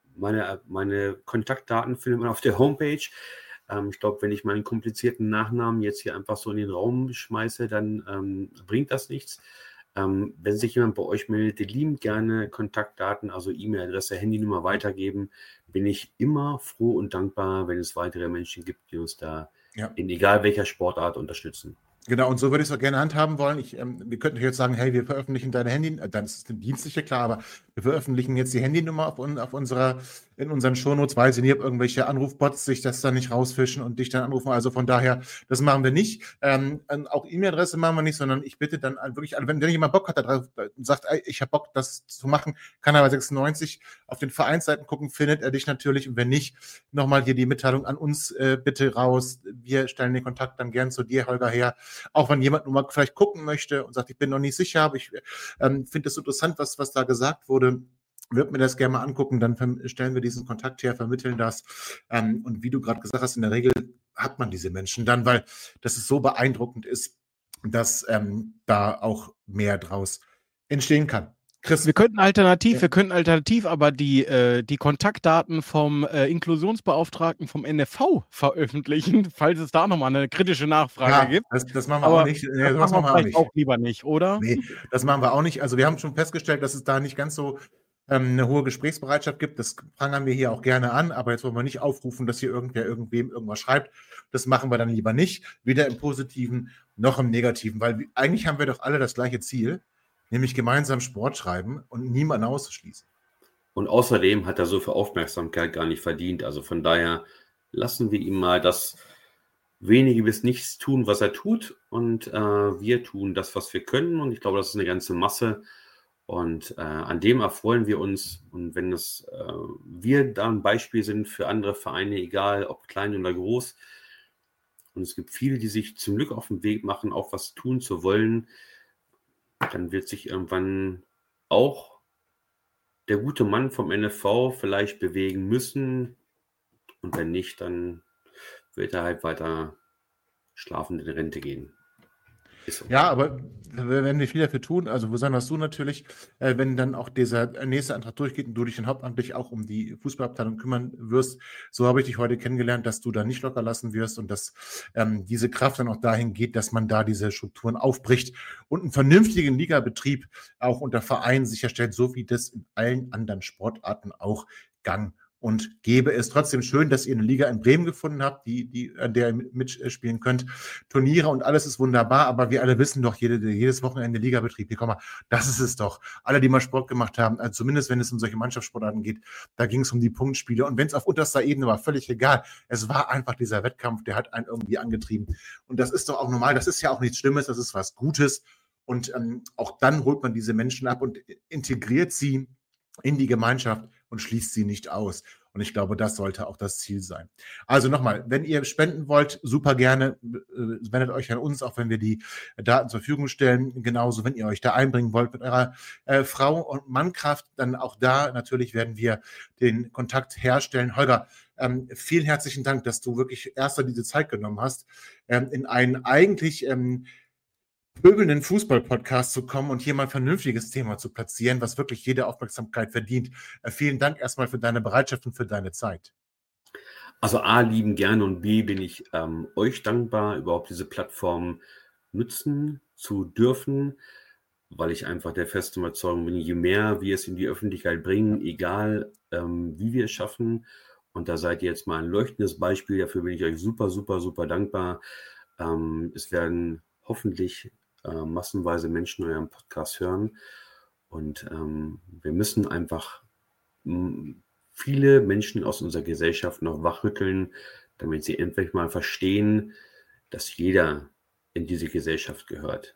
meine, meine Kontaktdaten findet man auf der Homepage. Ähm, ich glaube, wenn ich meinen komplizierten Nachnamen jetzt hier einfach so in den Raum schmeiße, dann ähm, bringt das nichts. Ähm, wenn sich jemand bei euch meldet, liebend gerne Kontaktdaten, also E-Mail-Adresse, Handynummer weitergeben, bin ich immer froh und dankbar, wenn es weitere Menschen gibt, die uns da Ja. in egal welcher Sportart unterstützen. Genau, und so würde ich es auch gerne handhaben wollen. Ich, ähm, wir könnten jetzt sagen, hey, wir veröffentlichen deine Handy, äh, dann ist es eine dienstliche, klar, aber wir veröffentlichen jetzt die Handynummer auf, un, auf unserer, in unseren Shownotes, weiß ich nicht, ob irgendwelche Anrufbots sich das dann nicht rausfischen und dich dann anrufen. Also von daher, das machen wir nicht. Ähm, auch E-Mail-Adresse machen wir nicht, sondern ich bitte dann wirklich, wenn, wenn jemand Bock hat, da drauf, sagt, ey, ich habe Bock, das zu machen, kann er bei sechsundneunzig auf den Vereinsseiten gucken, findet er dich natürlich. Und wenn nicht, nochmal hier die Mitteilung an uns äh, bitte raus. Wir stellen den Kontakt dann gern zu dir, Holger, her. Auch wenn jemand nur mal vielleicht gucken möchte und sagt, ich bin noch nicht sicher, aber ich ähm, finde es interessant, was, was da gesagt wurde, würde mir das gerne mal angucken, dann stellen wir diesen Kontakt her, vermitteln das. Ähm, und wie du gerade gesagt hast, in der Regel hat man diese Menschen dann, weil das es so beeindruckend ist, dass ähm, da auch mehr draus entstehen kann. Chris, wir könnten alternativ, ja. wir könnten alternativ aber die, äh, die Kontaktdaten vom äh, Inklusionsbeauftragten vom N F V veröffentlichen, falls es da nochmal eine kritische Nachfrage ja, gibt. Das, das machen wir aber auch nicht. Nee, das, das machen wir vielleicht auch, nicht. auch lieber nicht, oder? Nee, das machen wir auch nicht. Also wir haben schon festgestellt, dass es da nicht ganz so ähm, eine hohe Gesprächsbereitschaft gibt. Das prangern wir hier auch gerne an, aber jetzt wollen wir nicht aufrufen, dass hier irgendwer irgendwem irgendwas schreibt. Das machen wir dann lieber nicht, weder im Positiven noch im Negativen, weil eigentlich haben wir doch alle das gleiche Ziel, nämlich gemeinsam Sport treiben und niemanden auszuschließen. Und außerdem hat er so viel Aufmerksamkeit gar nicht verdient. Also von daher lassen wir ihm mal das wenige bis nichts tun, was er tut. Und äh, wir tun das, was wir können. Und ich glaube, das ist eine ganze Masse. Und äh, an dem erfreuen wir uns. Und wenn es, äh, wir da ein Beispiel sind für andere Vereine, egal ob klein oder groß, und es gibt viele, die sich zum Glück auf den Weg machen, auch was tun zu wollen, dann wird sich irgendwann auch der gute Mann vom N F V vielleicht bewegen müssen. Und wenn nicht, dann wird er halt weiter schlafend in Rente gehen. So. Ja, aber wir werden nicht viel dafür tun. Also besonders du natürlich, äh, wenn dann auch dieser nächste Antrag durchgeht und du dich dann hauptamtlich auch um die Fußballabteilung kümmern wirst. So habe ich dich heute kennengelernt, dass du da nicht locker lassen wirst und dass ähm, diese Kraft dann auch dahin geht, dass man da diese Strukturen aufbricht und einen vernünftigen Ligabetrieb auch unter Vereinen sicherstellt, so wie das in allen anderen Sportarten auch gang und gäbe es. Trotzdem schön, dass ihr eine Liga in Bremen gefunden habt, die, die, an der ihr mitspielen könnt. Turniere und alles ist wunderbar, aber wir alle wissen doch, jede, jedes Wochenende Ligabetrieb. Hier, komm mal, das ist es doch. Alle, die mal Sport gemacht haben, also zumindest wenn es um solche Mannschaftssportarten geht, da ging es um die Punktspiele. Und wenn es auf unterster Ebene war, völlig egal. Es war einfach dieser Wettkampf, der hat einen irgendwie angetrieben. Und das ist doch auch normal. Das ist ja auch nichts Schlimmes, das ist was Gutes. Und ähm, auch dann holt man diese Menschen ab und integriert sie in die Gemeinschaft und schließt sie nicht aus. Und ich glaube, das sollte auch das Ziel sein. Also nochmal, wenn ihr spenden wollt, super gerne, äh, wendet euch an uns, auch wenn wir die Daten zur Verfügung stellen. Genauso, wenn ihr euch da einbringen wollt mit eurer äh, Frau- und Mannkraft, dann auch da natürlich werden wir den Kontakt herstellen. Holger, ähm, vielen herzlichen Dank, dass du wirklich erst diese Zeit genommen hast, ähm, in einen eigentlich ähm, pöbelnden Fußball-Podcast zu kommen und hier mal ein vernünftiges Thema zu platzieren, was wirklich jede Aufmerksamkeit verdient. Äh, vielen Dank erstmal für deine Bereitschaft und für deine Zeit. Also A, lieben gerne und B, bin ich ähm, euch dankbar, überhaupt diese Plattform nutzen zu dürfen, weil ich einfach der festen Überzeugung bin, je mehr wir es in die Öffentlichkeit bringen, egal ähm, wie wir es schaffen, und da seid ihr jetzt mal ein leuchtendes Beispiel, dafür bin ich euch super, super, super dankbar. Ähm, es werden hoffentlich äh, massenweise Menschen euren Podcast hören. Und ähm, wir müssen einfach m, viele Menschen aus unserer Gesellschaft noch wachrütteln, damit sie endlich mal verstehen, dass jeder in diese Gesellschaft gehört.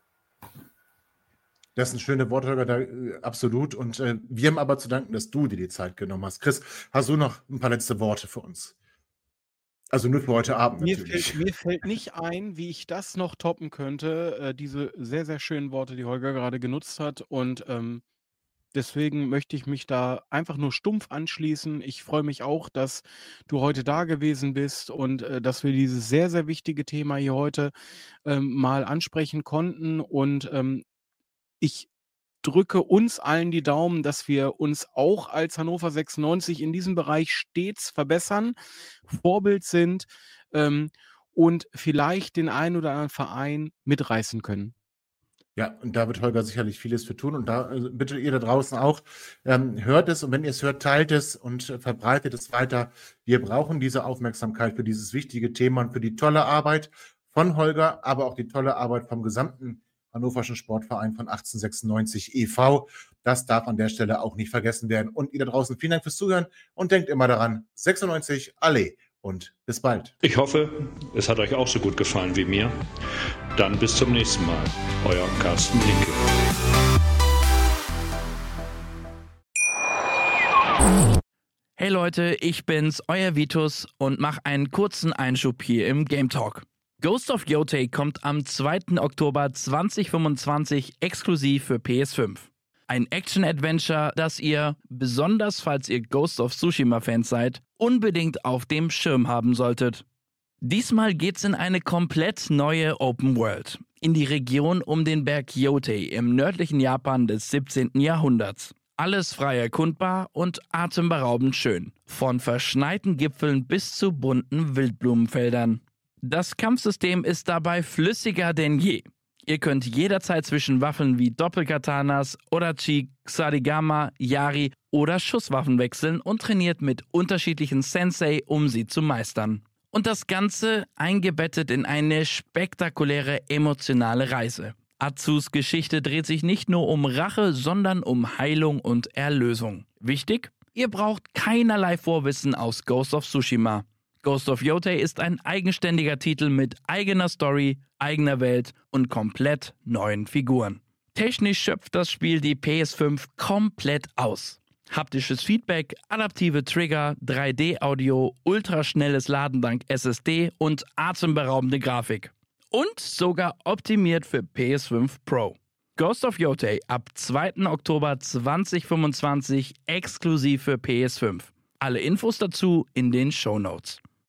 Das sind schöne Worte, Holger, da, äh, absolut. Und äh, wir haben aber zu danken, dass du dir die Zeit genommen hast. Chris, hast du noch ein paar letzte Worte für uns? Also nur für heute Abend mir natürlich. Fällt, mir fällt nicht ein, wie ich das noch toppen könnte, äh, diese sehr, sehr schönen Worte, die Holger gerade genutzt hat. Und ähm, deswegen möchte ich mich da einfach nur stumpf anschließen. Ich freue mich auch, dass du heute da gewesen bist und äh, dass wir dieses sehr, sehr wichtige Thema hier heute ähm, mal ansprechen konnten. Und ähm, ich drücke uns allen die Daumen, dass wir uns auch als Hannover sechsundneunzig in diesem Bereich stets verbessern, Vorbild sind ähm, und vielleicht den einen oder anderen Verein mitreißen können. Ja, und da wird Holger sicherlich vieles für tun. Und da also bitte ihr da draußen auch, ähm, hört es und wenn ihr es hört, teilt es und äh, verbreitet es weiter. Wir brauchen diese Aufmerksamkeit für dieses wichtige Thema und für die tolle Arbeit von Holger, aber auch die tolle Arbeit vom gesamten Hannoverschen Sportverein von achtzehnhundertsechsundneunzig e V. Das darf an der Stelle auch nicht vergessen werden. Und ihr da draußen, vielen Dank fürs Zuhören und denkt immer daran, sechsundneunzig alle und bis bald. Ich hoffe, es hat euch auch so gut gefallen wie mir. Dann bis zum nächsten Mal. Euer Carsten Linke. Hey Leute, ich bin's, euer Vitus und mach einen kurzen Einschub hier im Game Talk. Ghost of Yotei kommt am zweiten Oktober zweitausendfünfundzwanzig exklusiv für P S fünf. Ein Action-Adventure, das ihr, besonders falls ihr Ghost of Tsushima-Fans seid, unbedingt auf dem Schirm haben solltet. Diesmal geht's in eine komplett neue Open World, in die Region um den Berg Yotei im nördlichen Japan des siebzehnten Jahrhunderts. Alles frei erkundbar und atemberaubend schön, von verschneiten Gipfeln bis zu bunten Wildblumenfeldern. Das Kampfsystem ist dabei flüssiger denn je. Ihr könnt jederzeit zwischen Waffen wie Doppelkatanas, Odachi, Ksarigama, Yari oder Schusswaffen wechseln und trainiert mit unterschiedlichen Sensei, um sie zu meistern. Und das Ganze eingebettet in eine spektakuläre emotionale Reise. Atsus Geschichte dreht sich nicht nur um Rache, sondern um Heilung und Erlösung. Wichtig? Ihr braucht keinerlei Vorwissen aus Ghost of Tsushima. Ghost of Yotei ist ein eigenständiger Titel mit eigener Story, eigener Welt und komplett neuen Figuren. Technisch schöpft das Spiel die P S fünf komplett aus. Haptisches Feedback, adaptive Trigger, drei D Audio, ultraschnelles Laden dank S S D und atemberaubende Grafik. Und sogar optimiert für P S fünf Pro. Ghost of Yotei ab zweiten Oktober zweitausendfünfundzwanzig exklusiv für P S fünf. Alle Infos dazu in den Shownotes.